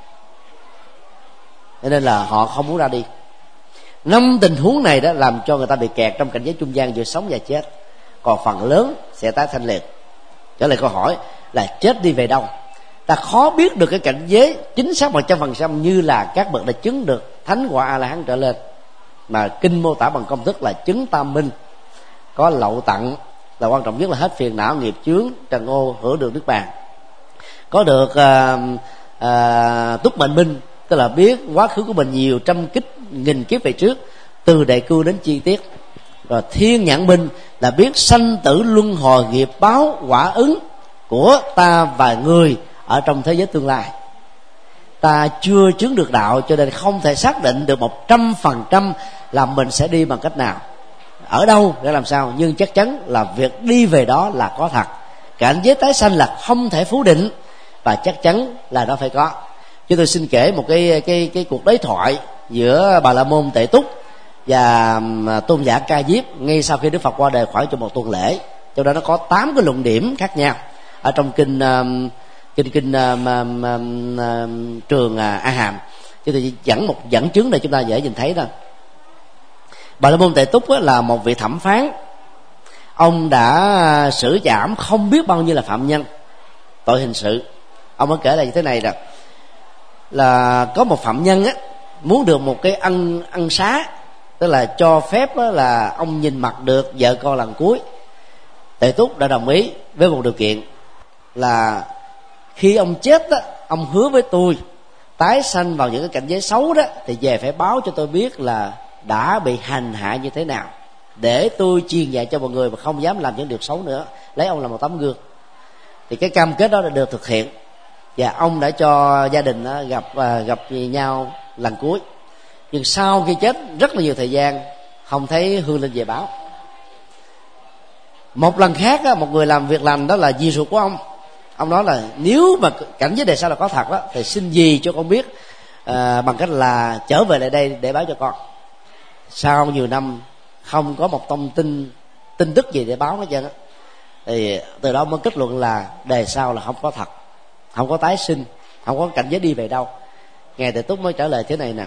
cho nên là họ không muốn ra đi. Năm tình huống này đó làm cho người ta bị kẹt trong cảnh giới trung gian giữa sống và chết, còn phần lớn sẽ tái sanh liền. Trở lại câu hỏi là chết đi về đâu? Ta khó biết được cái cảnh giới chính xác một trăm phần trăm như là các bậc đã chứng được thánh quả A La Hán trở lên, mà kinh mô tả bằng công thức là chứng tam minh, có lậu tặng là quan trọng nhất là hết phiền não nghiệp chướng trần ô hưởng được nước bàn, có được uh, uh, túc mệnh minh, tức là biết quá khứ của mình nhiều trăm kích nghìn kiếp về trước từ đại cương đến chi tiết, rồi thiên nhãn minh là biết sanh tử luân hồi nghiệp báo quả ứng của ta và người ở trong thế giới tương lai. Ta chưa chứng được đạo cho nên không thể xác định được một trăm phần trăm là mình sẽ đi bằng cách nào, ở đâu để làm sao, nhưng chắc chắn là việc đi về đó là có thật. Cảnh giới tái sanh là không thể phủ định và chắc chắn là nó phải có. Chúng tôi xin kể một cái cái cái cuộc đối thoại giữa Bà La Môn Tệ Túc và tôn giả Ca Diếp ngay sau khi Đức Phật qua đời khoảng cho một tuần lễ. Trong đó nó có tám cái luận điểm khác nhau ở trong kinh uh, kinh kinh uh, uh, uh, trường uh, A Hàm. Chúng tôi dẫn một dẫn chứng để chúng ta dễ nhìn thấy thôi. Bà La Môn Tệ Túc là một vị thẩm phán, ông đã xử giảm không biết bao nhiêu là phạm nhân tội hình sự. Ông mới kể là như thế này, rồi là có một phạm nhân á muốn được một cái ân ân xá, tức là cho phép là ông nhìn mặt được vợ con lần cuối. Tề Túc đã đồng ý với một điều kiện là khi ông chết đó, ông hứa với tôi tái sanh vào những cái cảnh giới xấu đó thì về phải báo cho tôi biết là đã bị hành hạ như thế nào, để tôi truyền dạy cho mọi người mà không dám làm những điều xấu nữa, lấy ông làm một tấm gương. Thì cái cam kết đó đã được thực hiện, và ông đã cho gia đình gặp gặp nhau lần cuối. Nhưng sau khi chết rất là nhiều thời gian không thấy hương linh về báo. Một lần khác một người làm việc lành, đó là dì ruột của ông. Ông nói là nếu mà cảnh giới đề sau là có thật đó thì xin dì cho con biết à, bằng cách là trở về lại đây để báo cho con. Sau nhiều năm không có một thông tin tin tức gì để báo hết trơn á, thì từ đó mới kết luận là đề sau là không có thật, không có tái sinh, không có cảnh giới đi về đâu. Ngài Tề Túc mới trả lời thế này nè: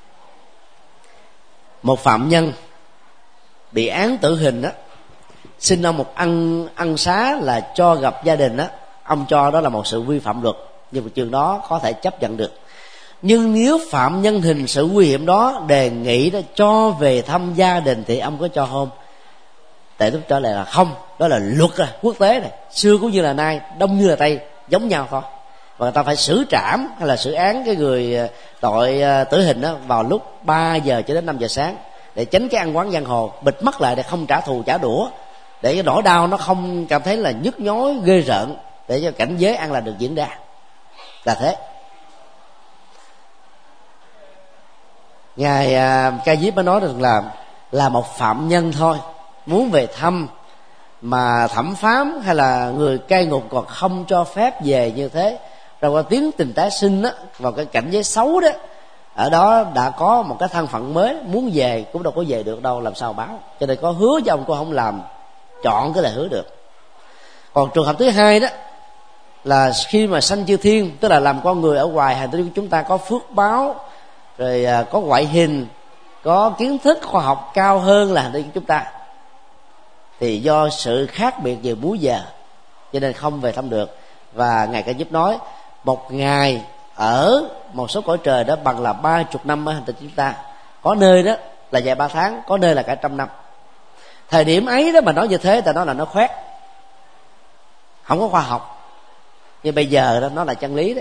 một phạm nhân bị án tử hình á, xin ông một ân ân xá là cho gặp gia đình á, ông cho đó là một sự vi phạm luật, nhưng mà trường đó có thể chấp nhận được. Nhưng nếu phạm nhân hình sự nguy hiểm đó đề nghị đó cho về thăm gia đình thì ông có cho không? Tề Túc trả lời là không, đó là luật à, quốc tế này, xưa cũng như là nay, đông như là tây, giống nhau thôi. Và người ta phải xử trảm hay là xử án cái người tội tử hình đó vào lúc ba giờ cho đến năm giờ sáng, để tránh cái ăn quán giang hồ, bịt mắt lại để không trả thù trả đũa, để cái nỗi đau nó không cảm thấy là nhức nhối ghê rợn, để cho cảnh giới an lành được diễn ra. Là thế. Ngài Ca Diếp mới nói được là là một phạm nhân thôi, muốn về thăm mà thẩm phán hay là người cai ngục còn không cho phép về như thế, rồi qua tiếng tình tái sinh á, vào cái cảnh giới xấu đó, ở đó đã có một cái thân phận mới, muốn về cũng đâu có về được đâu, làm sao báo. Cho nên có hứa với ông cô không làm, chọn cái là hứa được. Còn trường hợp thứ hai đó là khi mà sanh chư thiên, tức là làm con người ở ngoài hành tinh của chúng ta có phước báo rồi à, có ngoại hình, có kiến thức khoa học cao hơn là hành tinh của chúng ta, thì do sự khác biệt về múi giờ cho nên không về thăm được. Và ngài Ca Diếp nói một ngày ở một số cõi trời đó bằng là ba chục năm ở hành tinh chúng ta. Có nơi đó là vài ba tháng, có nơi là cả trăm năm. Thời điểm ấy đó mà nói như thế, ta nói là nó khoét, không có khoa học. Nhưng bây giờ đó nó là chân lý đấy.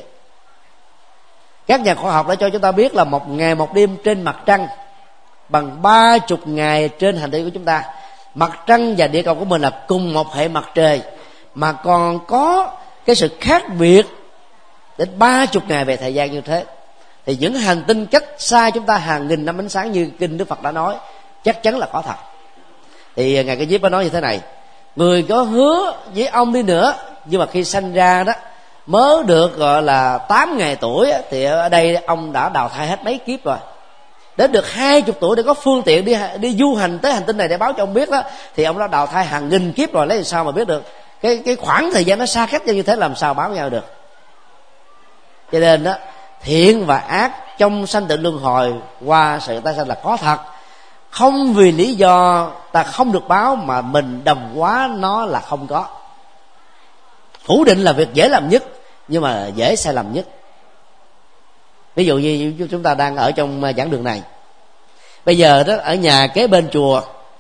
Các nhà khoa học đã cho chúng ta biết là một ngày một đêm trên mặt trăng bằng ba chục ngày trên hành tinh của chúng ta. Mặt trăng và địa cầu của mình là cùng một hệ mặt trời, mà còn có cái sự khác biệt đến ba chục ngày về thời gian như thế. Thì những hành tinh cách xa chúng ta hàng nghìn năm ánh sáng như kinh Đức Phật đã nói, chắc chắn là có thật. Thì ngài Ca Diếp có nói như thế này: người có hứa với ông đi nữa, nhưng mà khi sanh ra đó mới được gọi là tám ngày tuổi, thì ở đây ông đã đào thai hết mấy kiếp rồi. Đến được hai chục tuổi để có phương tiện đi đi du hành tới hành tinh này để báo cho ông biết đó, thì ông đã đào thai hàng nghìn kiếp rồi, lấy sao mà biết được cái cái khoảng thời gian nó xa cách như thế, làm sao báo nhau được. Cho nên đó, thiện và ác trong sanh tử luân hồi qua sự tái sanh là có thật. Không vì lý do ta không được báo mà mình đồng hóa nó là không có. Phủ định là việc dễ làm nhất, nhưng mà dễ sai lầm nhất. Ví dụ như chúng ta đang ở trong giảng đường này, bây giờ đó ở nhà kế bên chùa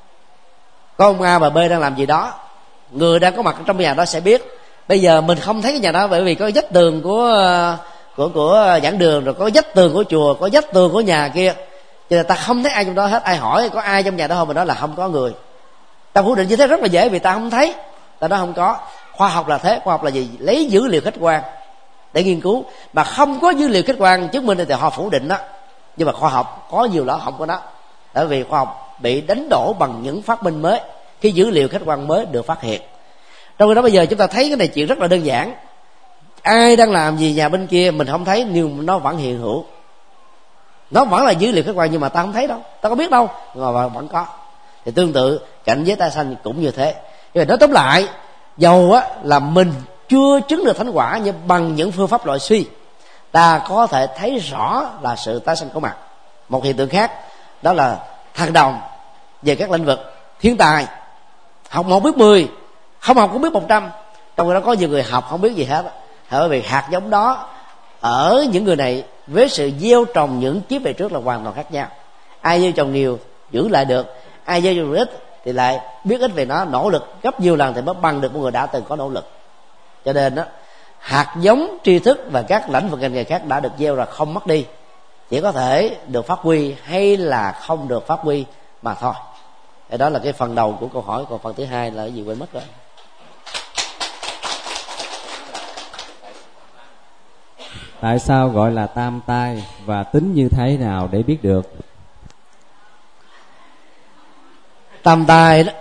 có ông A và B đang làm gì đó, người đang có mặt trong nhà đó sẽ biết. Bây giờ mình không thấy cái nhà đó bởi vì có vách tường của của của giảng đường, rồi có vách tường của chùa, có vách tường của nhà kia, cho nên ta không thấy ai trong đó hết. Ai hỏi có ai trong nhà đó không, mình nói là không có người. Ta phủ định như thế rất là dễ, vì ta không thấy, ta nói không có. Khoa học là thế. Khoa học là gì? Lấy dữ liệu khách quan để nghiên cứu, mà không có dữ liệu khách quan chứng minh thì họ phủ định đó. Nhưng mà khoa học có nhiều đó không có đó, bởi vì khoa học bị đánh đổ bằng những phát minh mới, cái dữ liệu khách quan mới được phát hiện. Trong khi đó bây giờ chúng ta thấy cái này chuyện rất là đơn giản. Ai đang làm gì nhà bên kia mình không thấy, nhưng nó vẫn hiện hữu. Nó vẫn là dữ liệu khách quan, nhưng mà ta không thấy đâu, ta có biết đâu, mà vẫn có. Thì tương tự cảnh giới tái sanh cũng như thế. Nhưng mà nói tóm lại, dầu á là mình chưa chứng được thánh quả, nhưng bằng những phương pháp loại suy, ta có thể thấy rõ là sự tái sanh có mặt. Một hiện tượng khác đó là thăng đồng về các lĩnh vực. Thiên tài học một biết mười, không học cũng biết một trăm. Trong đó có nhiều người học không biết gì hết, bởi vì hạt giống đó ở những người này với sự gieo trồng những kiếp về trước là hoàn toàn khác nhau. Ai gieo trồng nhiều giữ lại được, ai gieo trồng ít thì lại biết ít về nó, nỗ lực gấp nhiều lần thì mới bằng được một người đã từng có nỗ lực. Cho nên đó, hạt giống tri thức và các lĩnh vực ngành nghề khác đã được gieo rồi không mất đi, chỉ có thể được phát huy hay là không được phát huy mà thôi. Thì đó là cái phần đầu của câu hỏi. Còn phần thứ hai là cái gì quên mất rồi. Tại sao gọi là tam tai và tính như thế nào để biết được? Tam tai đó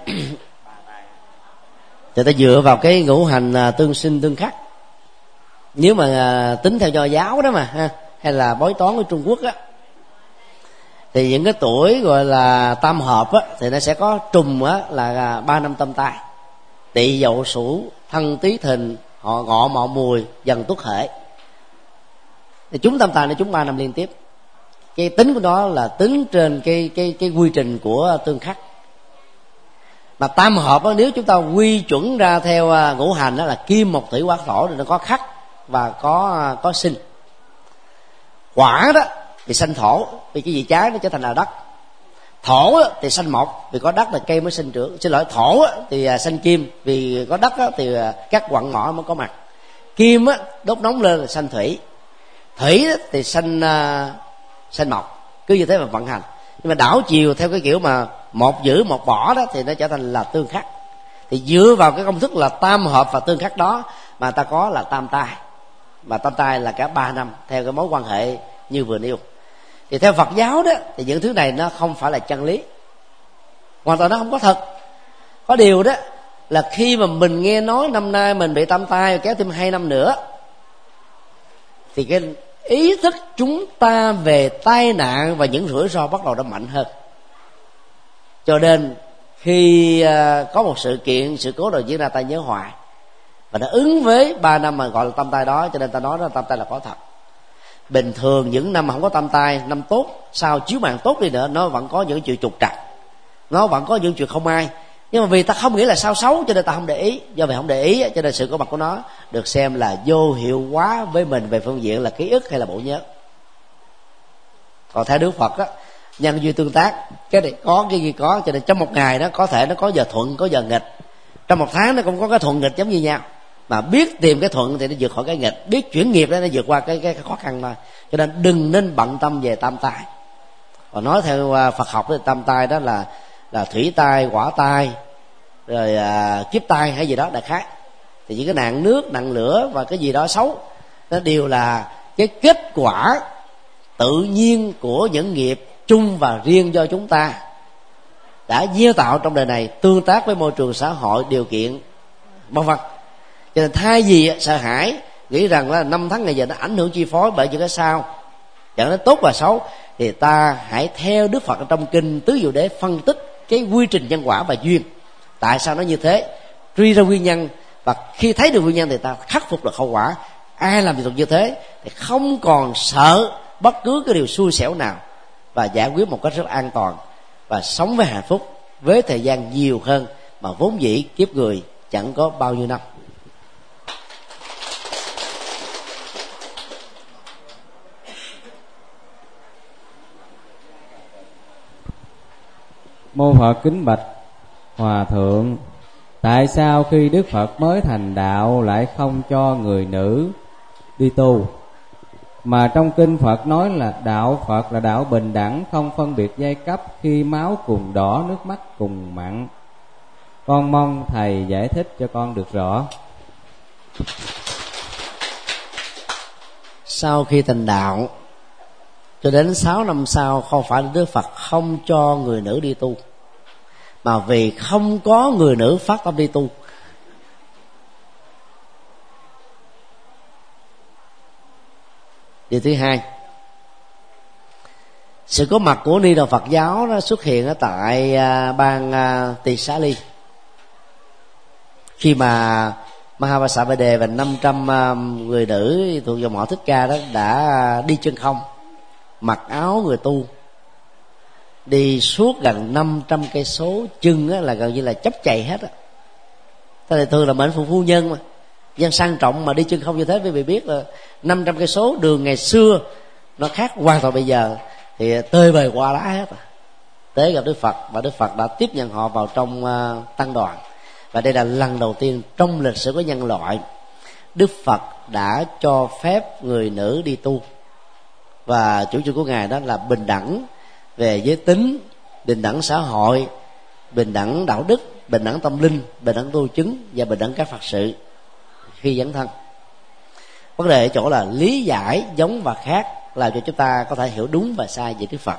thì ta dựa vào cái ngũ hành tương sinh tương khắc. Nếu mà tính theo Nho giáo đó mà ha, hay là bói toán của Trung Quốc á, thì những cái tuổi gọi là tam hợp á, thì nó sẽ có trùng á là ba năm tam tai: Tỵ Dậu Sửu, Thân Tý Thìn, Họ Ngọ Mậu Mùi, Dần Tuất Hợi. Thì chúng tam tai nó chúng ba năm liên tiếp. Cái tính của nó là tính trên cái cái cái quy trình của tương khắc. Mà tam hợp đó, nếu chúng ta quy chuẩn ra theo ngũ hành đó là kim mộc thủy hỏa thổ, thì nó có khắc và có có sinh. Hỏa đó thì sanh thổ, vì cái gì trái nó trở thành là đất. Thổ đó, thì sanh mộc, vì có đất là cây mới sinh trưởng. Xin lỗi, thổ đó, thì sanh kim, vì có đất đó, thì các quặng mỏ mới có mặt. Kim đó, đốt nóng lên là sanh thủy. Thủy đó, thì sanh uh, sanh mộc. Cứ như thế mà vận hành. Nhưng mà đảo chiều theo cái kiểu mà một giữ một bỏ đó, thì nó trở thành là tương khắc. Thì dựa vào cái công thức là tam hợp và tương khắc đó mà ta có là tam tai. Mà tam tai là cả ba năm theo cái mối quan hệ như vừa nêu. Thì theo Phật giáo đó, thì những thứ này nó không phải là chân lý, hoàn toàn nó không có thật. Có điều đó là khi mà mình nghe nói năm nay mình bị tam tai kéo thêm hai năm nữa, thì cái ý thức chúng ta về tai nạn và những rủi ro bắt đầu nó mạnh hơn. Cho nên khi có một sự kiện, sự cố nào diễn ra, ta nhớ hoài, và nó ứng với ba năm mà gọi là tam tai đó, cho nên ta nói đó tam tai là có thật. bình thường những năm mà không có tam tai, năm tốt, sau chiếu mạng tốt đi nữa, nó vẫn có những chuyện trục trặc, nó vẫn có những chuyện không ai. Nhưng mà vì ta không nghĩ là sao xấu cho nên ta không để ý. Do vậy không để ý cho nên sự có mặt của nó được xem là vô hiệu hóa với mình về phương diện là ký ức hay là bộ nhớ. Còn theo Đức Phật á, nhân duyên tương tác, cái này có cái gì có, cho nên trong một ngày đó có thể nó có giờ thuận có giờ nghịch, trong một tháng nó cũng có cái thuận nghịch giống như nhau. Mà biết tìm cái thuận thì nó vượt khỏi cái nghịch, biết chuyển nghiệp đó nó vượt qua cái, cái, cái khó khăn thôi. Cho nên đừng nên bận tâm về tam tai. Còn nói theo Phật học thì tam tai đó là là thủy tai, hỏa tai, rồi à, kiếp tai hay gì đó đại khái. Thì những cái nạn nước, nạn lửa và cái gì đó xấu nó đều là cái kết quả tự nhiên của những nghiệp chung và riêng do chúng ta đã gieo tạo trong đời này, tương tác với môi trường xã hội, điều kiện vân vân. Cho nên thay vì sợ hãi nghĩ rằng là năm tháng ngày giờ nó ảnh hưởng chi phối bởi những cái sao, chẳng nói tốt và xấu, thì ta hãy theo Đức Phật trong kinh Tứ Diệu Đế phân tích cái quy trình nhân quả và duyên, tại sao nó như thế, truy ra nguyên nhân, và khi thấy được nguyên nhân thì ta khắc phục được hậu quả. Ai làm việc như thế thì không còn sợ bất cứ cái điều xui xẻo nào, và giải quyết một cách rất an toàn, và sống với hạnh phúc với thời gian nhiều hơn mà vốn dĩ kiếp người chẳng có bao nhiêu năm. Mô Phật kính bạch Hòa thượng, tại sao khi Đức Phật mới thành đạo lại không cho người nữ đi tu, mà trong kinh Phật nói là đạo Phật là đạo bình đẳng, không phân biệt giai cấp, khi máu cùng đỏ, nước mắt cùng mặn? Con mong thầy giải thích cho con được rõ. Sau khi thành đạo cho đến sáu năm sau, không phải Đức Phật không cho người nữ đi tu, mà vì không có người nữ phát tâm đi tu. Điều thứ hai, sự có mặt của Ni Đạo Phật giáo nó xuất hiện ở tại bang Tỳ Xá Ly, khi mà Mahavajirabhade và năm trăm người nữ thuộc dòng họ Thích Ca đó đã đi chân không, mặc áo người tu, đi suốt gần năm trăm cây số, chân là gần như là chấp chày hết á. Thế này thường là mệnh phụ phu nhân mà, dân sang trọng mà đi chân không như thế, quý vị biết là năm trăm cây số đường ngày xưa nó khác hoàn toàn bây giờ, thì tơi bời qua lá hết à. Tới gặp Đức Phật, và Đức Phật đã tiếp nhận họ vào trong uh, tăng đoàn. Và đây là lần đầu tiên trong lịch sử của nhân loại Đức Phật đã cho phép người nữ đi tu. Và chủ trương của Ngài đó là bình đẳng về giới tính, bình đẳng xã hội, bình đẳng đạo đức, bình đẳng tâm linh, bình đẳng tu chứng và bình đẳng các Phật sự khi dấn thân. Vấn đề ở chỗ là lý giải giống và khác, làm cho chúng ta có thể hiểu đúng và sai về Đức Phật.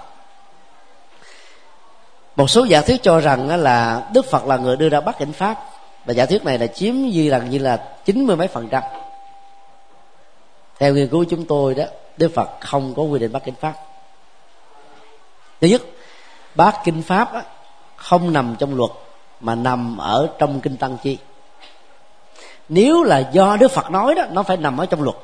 Một số giả thuyết cho rằng là Đức Phật là người đưa ra bát chánh pháp, và giả thuyết này là chiếm như gần như là chín mươi mấy phần trăm. Theo nghiên cứu chúng tôi đó, Đức Phật không có quy định bát chánh pháp. Thứ nhất, bát kinh pháp á, không nằm trong luật mà nằm ở trong kinh Tăng Chi. Nếu là do Đức Phật nói đó, nó phải nằm ở trong luật.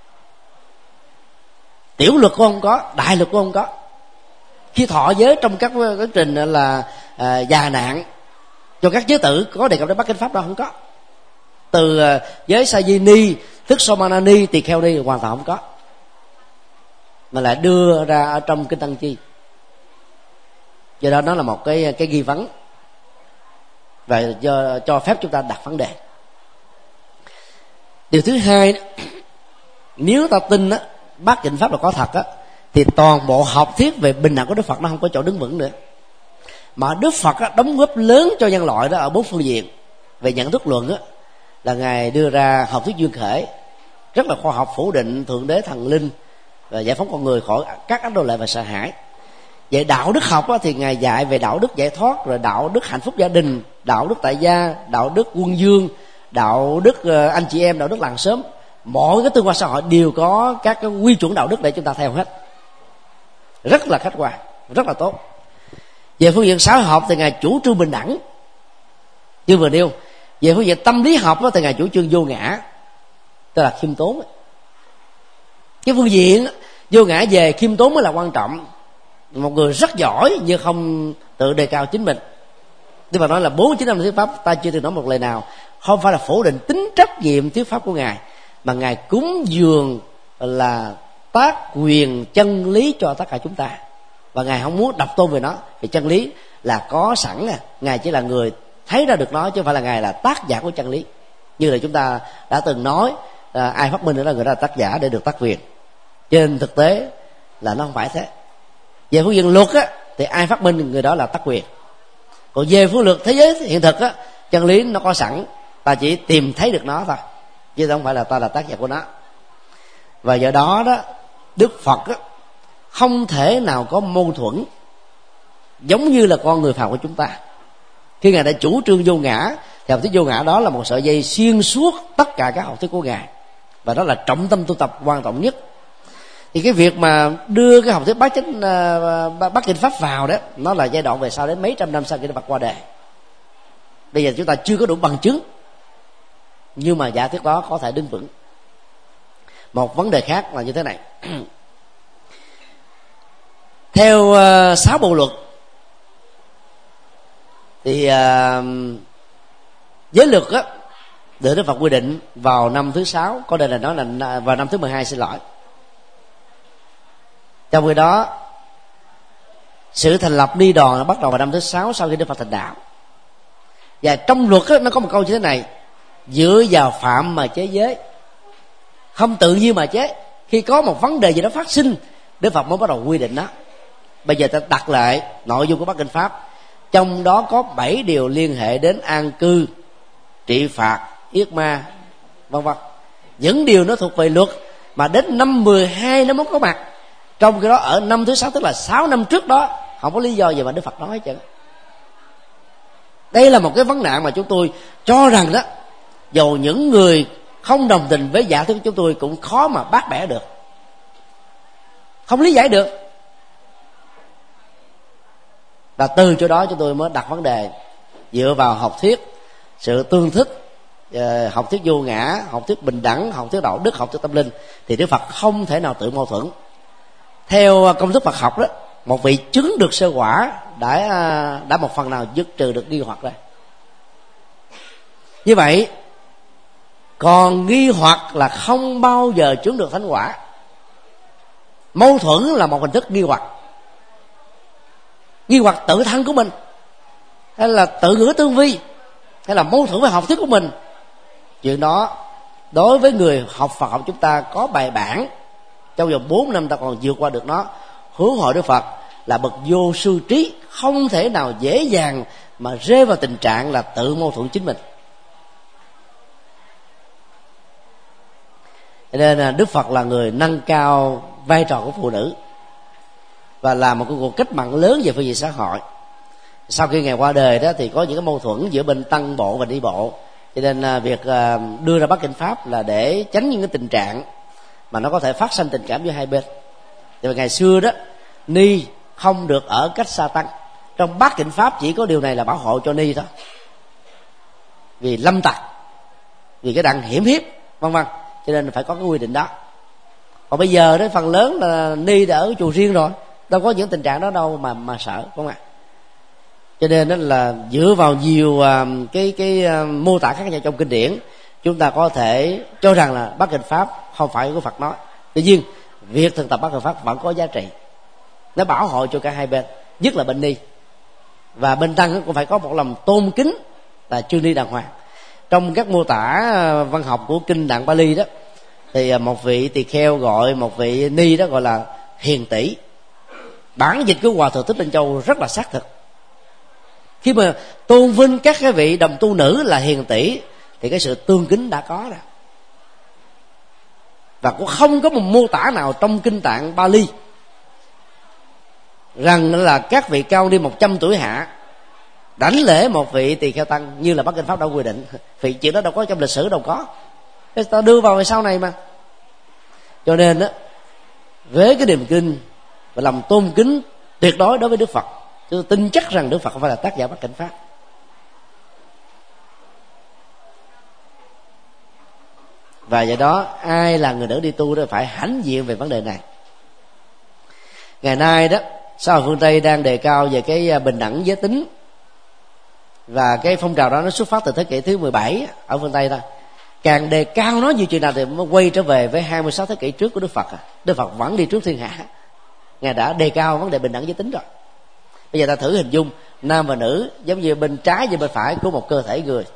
Tiểu luật cũng không có, đại luật cũng không có. Khi thọ giới trong các quá trình là à, già nạn cho các giới tử có đề cập đến bát kinh pháp đó không có. Từ à, giới Sa Di Ni, Thức Somana Ni, Tỳ Kheo Ni hoàn toàn không có, mà lại đưa ra ở trong kinh Tăng Chi. Do đó nó là một cái cái nghi vấn, và do cho phép chúng ta đặt vấn đề. Điều thứ hai, nếu ta tin á, bát chánh pháp là có thật á, thì toàn bộ học thuyết về bình đẳng của Đức Phật nó không có chỗ đứng vững nữa. Mà Đức Phật á, đóng góp lớn cho nhân loại đó ở bốn phương diện. Về nhận thức luận á, là Ngài đưa ra học thuyết duyên khởi, rất là khoa học, phủ định thượng đế thần linh và giải phóng con người khỏi các ách đô lệ và sợ hãi. Về đạo đức học á, thì Ngài dạy về đạo đức giải thoát, rồi đạo đức hạnh phúc gia đình, đạo đức tại gia, đạo đức quân dương, đạo đức anh chị em, đạo đức làng xóm. Mỗi cái tương quan xã hội đều có các cái quy chuẩn đạo đức để chúng ta theo hết, rất là khách quan, rất là tốt. Về phương diện xã hội học thì Ngài chủ trương bình đẳng như vừa nêu. Về phương diện tâm lý học thì Ngài chủ trương vô ngã, tức là khiêm tốn. Cái phương diện Vô ngã về khiêm tốn mới là quan trọng. Một người rất giỏi nhưng không tự đề cao chính mình. Đức Phật nói là bốn mươi chín năm thuyết pháp ta chưa từng nói một lời nào không phải là phủ định tính trách nhiệm thuyết pháp của ngài, mà ngài cúng dường là tác quyền chân lý cho tất cả chúng ta, và ngài không muốn độc tôn về nó. Vì chân lý là có sẵn, à ngài chỉ là người thấy ra được nó, chứ không phải là ngài là tác giả của chân lý. Như là chúng ta đã từng nói, à, ai phát minh nữa là người đó là tác giả để được tác quyền. Trên thực tế là nó không phải thế. Về phương diện luật á, thì ai phát minh người đó là tác quyền. Còn về phương luật thế giới hiện thực á, chân lý nó có sẵn, ta chỉ tìm thấy được nó thôi, chứ không phải là ta là tác giả của nó. Và do đó đó, Đức Phật á, không thể nào có mâu thuẫn giống như là con người phàm của chúng ta. Khi ngài đã chủ trương vô ngã, thì học thuyết vô ngã đó là một sợi dây xuyên suốt tất cả các học thuyết của ngài, và đó là trọng tâm tu tập quan trọng nhất. Thì cái việc mà đưa cái học thuyết bát chánh uh, bát kinh pháp vào đó, nó là giai đoạn về sau, đến mấy trăm năm sau khi Đức Phật qua đời. Bây giờ chúng ta chưa có đủ bằng chứng, nhưng mà giả thuyết đó có thể đứng vững. Một vấn đề khác là như thế này. Theo uh, sáu bộ luật thì uh, giới luật á, được Đức Phật quy định vào năm thứ sáu, có đây là nói là vào năm thứ mười hai, xin lỗi. Trong khi đó, sự thành lập ni đoàn nó bắt đầu vào năm thứ sáu sau khi Đức Phật thành đạo. Và trong luật á, nó có một câu như thế này: dựa vào phạm mà chế giới, không tự nhiên mà chế. Khi có một vấn đề gì đó phát sinh, Đức Phật mới bắt đầu quy định đó. Bây giờ ta đặt lại nội dung của Bát Kinh Pháp, trong đó có bảy điều liên hệ đến an cư, trị phạt, yết ma, vân vân. Những điều nó thuộc về luật mà đến năm mười hai nó mới có mặt. Trong cái đó ở năm thứ sáu, tức là sáu năm trước đó, không có lý do gì mà Đức Phật nói hết trơn. Đây là một cái vấn nạn mà chúng tôi cho rằng đó, dầu những người không đồng tình với giả thuyết của chúng tôi cũng khó mà bác bẻ được, không lý giải được. Và từ chỗ đó chúng tôi mới đặt vấn đề dựa vào học thuyết sự tương thích, học thuyết vô ngã, học thuyết bình đẳng, học thuyết đạo đức, học thuyết tâm linh, thì Đức Phật không thể nào tự mâu thuẫn. Theo công thức Phật học đó, một vị chứng được sơ quả đã đã một phần nào dứt trừ được nghi hoặc ra. Như vậy, còn nghi hoặc là không bao giờ chứng được thánh quả. Mâu thuẫn là một hình thức nghi hoặc. Nghi hoặc tự thân của mình, hay là tự ngữ tương vi, hay là mâu thuẫn với học thuyết của mình, chuyện đó đối với người học Phật học chúng ta có bài bản, trong vòng bốn năm ta còn vượt qua được nó. Hướng hội Đức Phật là bậc vô sư trí, không thể nào dễ dàng mà rơi vào tình trạng là tự mâu thuẫn chính mình. Cho nên là Đức Phật là người nâng cao vai trò của phụ nữ và làm một cái cuộc cách mạng lớn về phương diện xã hội. Sau khi ngài qua đời đó thì có những cái mâu thuẫn giữa bên tăng bộ và ni bộ, cho nên việc đưa ra Bát Kinh Pháp là để tránh những cái tình trạng mà nó có thể phát sinh tình cảm giữa hai bên. Thì ngày xưa đó, ni không được ở cách xa tăng. Trong Bát Kinh Pháp chỉ có điều này là bảo hộ cho ni thôi, vì lâm tặc, vì cái đặng hiểm hiếp, vân vân, cho nên phải có cái quy định đó. Còn bây giờ đó, phần lớn là ni đã ở chùa riêng rồi, đâu có những tình trạng đó đâu mà mà sợ, không ạ? À? Cho nên đó là dựa vào nhiều uh, cái cái uh, mô tả khác nhau trong kinh điển, chúng ta có thể cho rằng là Bát Kinh Pháp không phải của Phật nói. Tuy nhiên, việc thực tập Bát Kinh Pháp vẫn có giá trị, nó bảo hộ cho cả hai bên, nhất là bên ni. Và bên tăng cũng phải có một lòng tôn kính là chư ni đàng hoàng. Trong các mô tả văn học của kinh Tạng Bali đó, thì một vị tỳ kheo gọi một vị ni đó gọi là hiền tỷ. Bản dịch của Hòa Thượng Thích Minh Châu rất là xác thực. Khi mà tôn vinh các cái vị đồng tu nữ là hiền tỷ thì cái sự tương kính đã có rồi. Và cũng không có một mô tả nào trong kinh Tạng Bali rằng là các vị cao niên một trăm tuổi hạ đảnh lễ một vị tỳ kheo tăng như là Bát Kinh Pháp đã quy định. Vì chuyện đó đâu có trong lịch sử, đâu có, cái ta đưa vào về sau này mà. Cho nên đó, với cái niềm kinh và lòng tôn kính tuyệt đối đối với Đức Phật, tôi tin chắc rằng Đức Phật không phải là tác giả Bát Kinh Pháp. Và do đó ai là người nữ đi tu đó phải hãnh diện về vấn đề này. Ngày nay đó, xã hội phương Tây đang đề cao về cái bình đẳng giới tính, và cái phong trào đó nó xuất phát từ thế kỷ thứ mười bảy ở phương Tây thôi. Càng đề cao nó nhiều chuyện nào thì mới quay trở về với hai mươi sáu thế kỷ trước của Đức Phật. Đức Phật vẫn đi trước thiên hạ, Ngài đã đề cao vấn đề bình đẳng giới tính rồi. Bây giờ ta thử hình dung nam và nữ giống như bên trái và bên phải của một cơ thể người.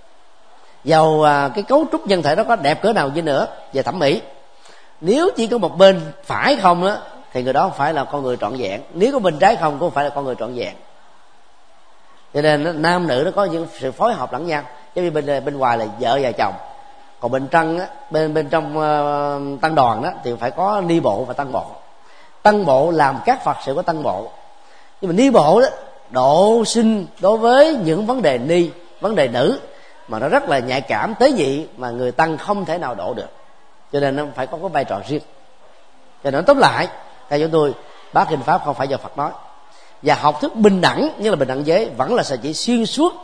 Dầu à, cái cấu trúc nhân thể đó có đẹp cỡ nào đi nữa về thẩm mỹ, nếu chỉ có một bên phải không á, thì người đó không phải là con người trọn vẹn. Nếu có bên trái không, cũng không phải là con người trọn vẹn. Cho nên nam nữ nó có những sự phối hợp lẫn nhau. Giống như bên bên ngoài là vợ và chồng, còn bên trong á, bên bên trong uh, tăng đoàn đó thì phải có ni bộ và tăng bộ. Tăng bộ làm các Phật sự của tăng bộ, nhưng mà ni bộ đó độ sinh đối với những vấn đề ni, vấn đề nữ mà nó rất là nhạy cảm tế nhị, mà người tăng không thể nào độ được, cho nên nó phải có cái vai trò riêng. Cho nên tóm lại, theo chúng tôi, bát kinh pháp không phải do Phật nói, và học thuyết bình đẳng như là bình đẳng giới vẫn là sợi chỉ xuyên suốt,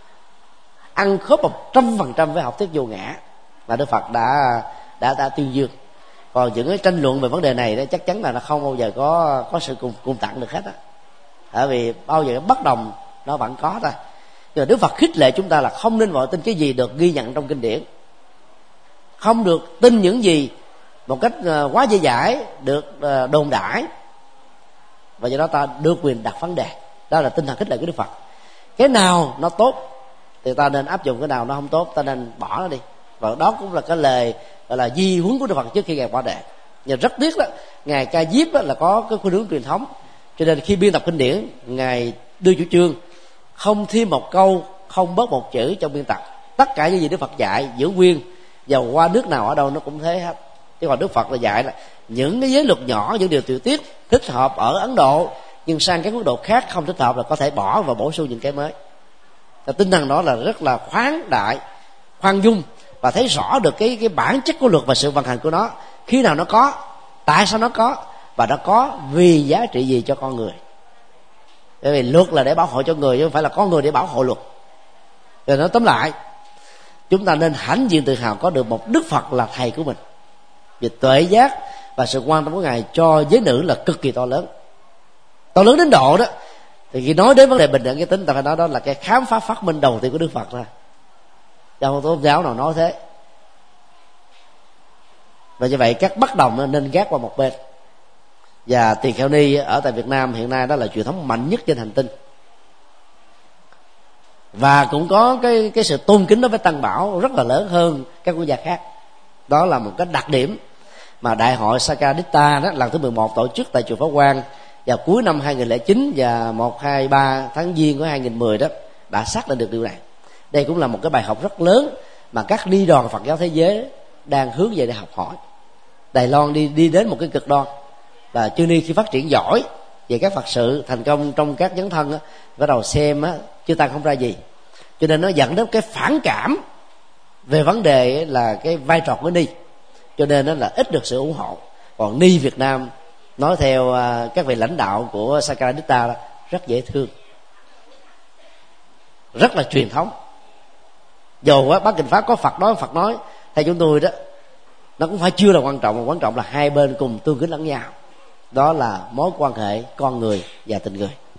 ăn khớp một trăm phần trăm với học thuyết vô ngã mà Đức Phật đã đã đã tuyên dương. Còn những cái tranh luận về vấn đề này đó chắc chắn là nó không bao giờ có có sự cùng cùng tặng được hết á, bởi vì bao giờ cái bất đồng nó vẫn có thôi. Nhưng mà Đức Phật khích lệ chúng ta là không nên vội tin cái gì được ghi nhận trong kinh điển, không được tin những gì một cách quá dễ dãi được đồn đãi, và do đó ta được quyền đặt vấn đề. Đó là tinh thần khích lệ của Đức Phật. Cái nào nó tốt thì ta nên áp dụng, cái nào nó không tốt ta nên bỏ nó đi. Và đó cũng là cái lời gọi là di huấn của Đức Phật trước khi Ngài qua đời. Nhưng rất tiếc đó, Ngài Ca Diếp đó là có cái khuynh hướng truyền thống, cho nên khi biên tập kinh điển, Ngài đưa chủ trương không thêm một câu, không bớt một chữ trong biên tập. Tất cả những gì Đức Phật dạy giữ nguyên, dầu qua nước nào ở đâu nó cũng thế hết. Chứ còn Đức Phật là dạy là những cái giới luật nhỏ, những điều tiểu tiết thích hợp ở Ấn Độ, nhưng sang các quốc độ khác không thích hợp là có thể bỏ và bổ sung những cái mới. Và tinh thần đó là rất là khoáng đại, khoan dung, và thấy rõ được cái cái bản chất của luật và sự vận hành của nó. Khi nào nó có, tại sao nó có, và nó có vì giá trị gì cho con người. Bởi vì luật là để bảo hộ cho người, chứ không phải là con người để bảo hộ luật. Rồi nói tóm lại, chúng ta nên hãnh diện tự hào có được một Đức Phật là thầy của mình. Vì tuệ giác và sự quan tâm của Ngài cho giới nữ là cực kỳ to lớn, to lớn đến độ đó thì khi nói đến vấn đề bình đẳng giới tính, ta phải nói đó là cái khám phá phát minh đầu tiên của Đức Phật thôi, trong tôn giáo nào nói thế. Và như vậy các bất đồng nên gác qua một bên. Và tỳ kheo ni ở tại Việt Nam hiện nay đó là truyền thống mạnh nhất trên hành tinh, và cũng có cái cái sự tôn kính đối với Tăng Bảo rất là lớn hơn các quốc gia khác. Đó là một cái đặc điểm mà Đại hội Sakadita đó lần thứ mười một tổ chức tại chùa Pháp Quang vào cuối năm hai nghìn lẻ chín và một, hai, ba tháng Giêng của hai nghìn mười đó đã xác định được điều này. Đây cũng là một cái bài học rất lớn mà các ly đoàn Phật giáo thế giới đang hướng về để học hỏi. Đài Loan đi đi đến một cái cực đoan là chư ni khi phát triển giỏi về các Phật sự thành công trong các dấn thân á, bắt đầu xem á, chư tăng không ra gì, cho nên nó dẫn đến cái phản cảm về vấn đề là cái vai trò của ni, cho nên nó là ít được sự ủng hộ. Còn ni Việt Nam nói theo các vị lãnh đạo của Sakadita đó, rất dễ thương, rất là truyền thống. Dù á bát kinh pháp có Phật nói Phật nói, theo chúng tôi đó nó cũng phải chưa là quan trọng, mà quan trọng là hai bên cùng tương kính lẫn nhau. Đó là mối quan hệ con người và tình người.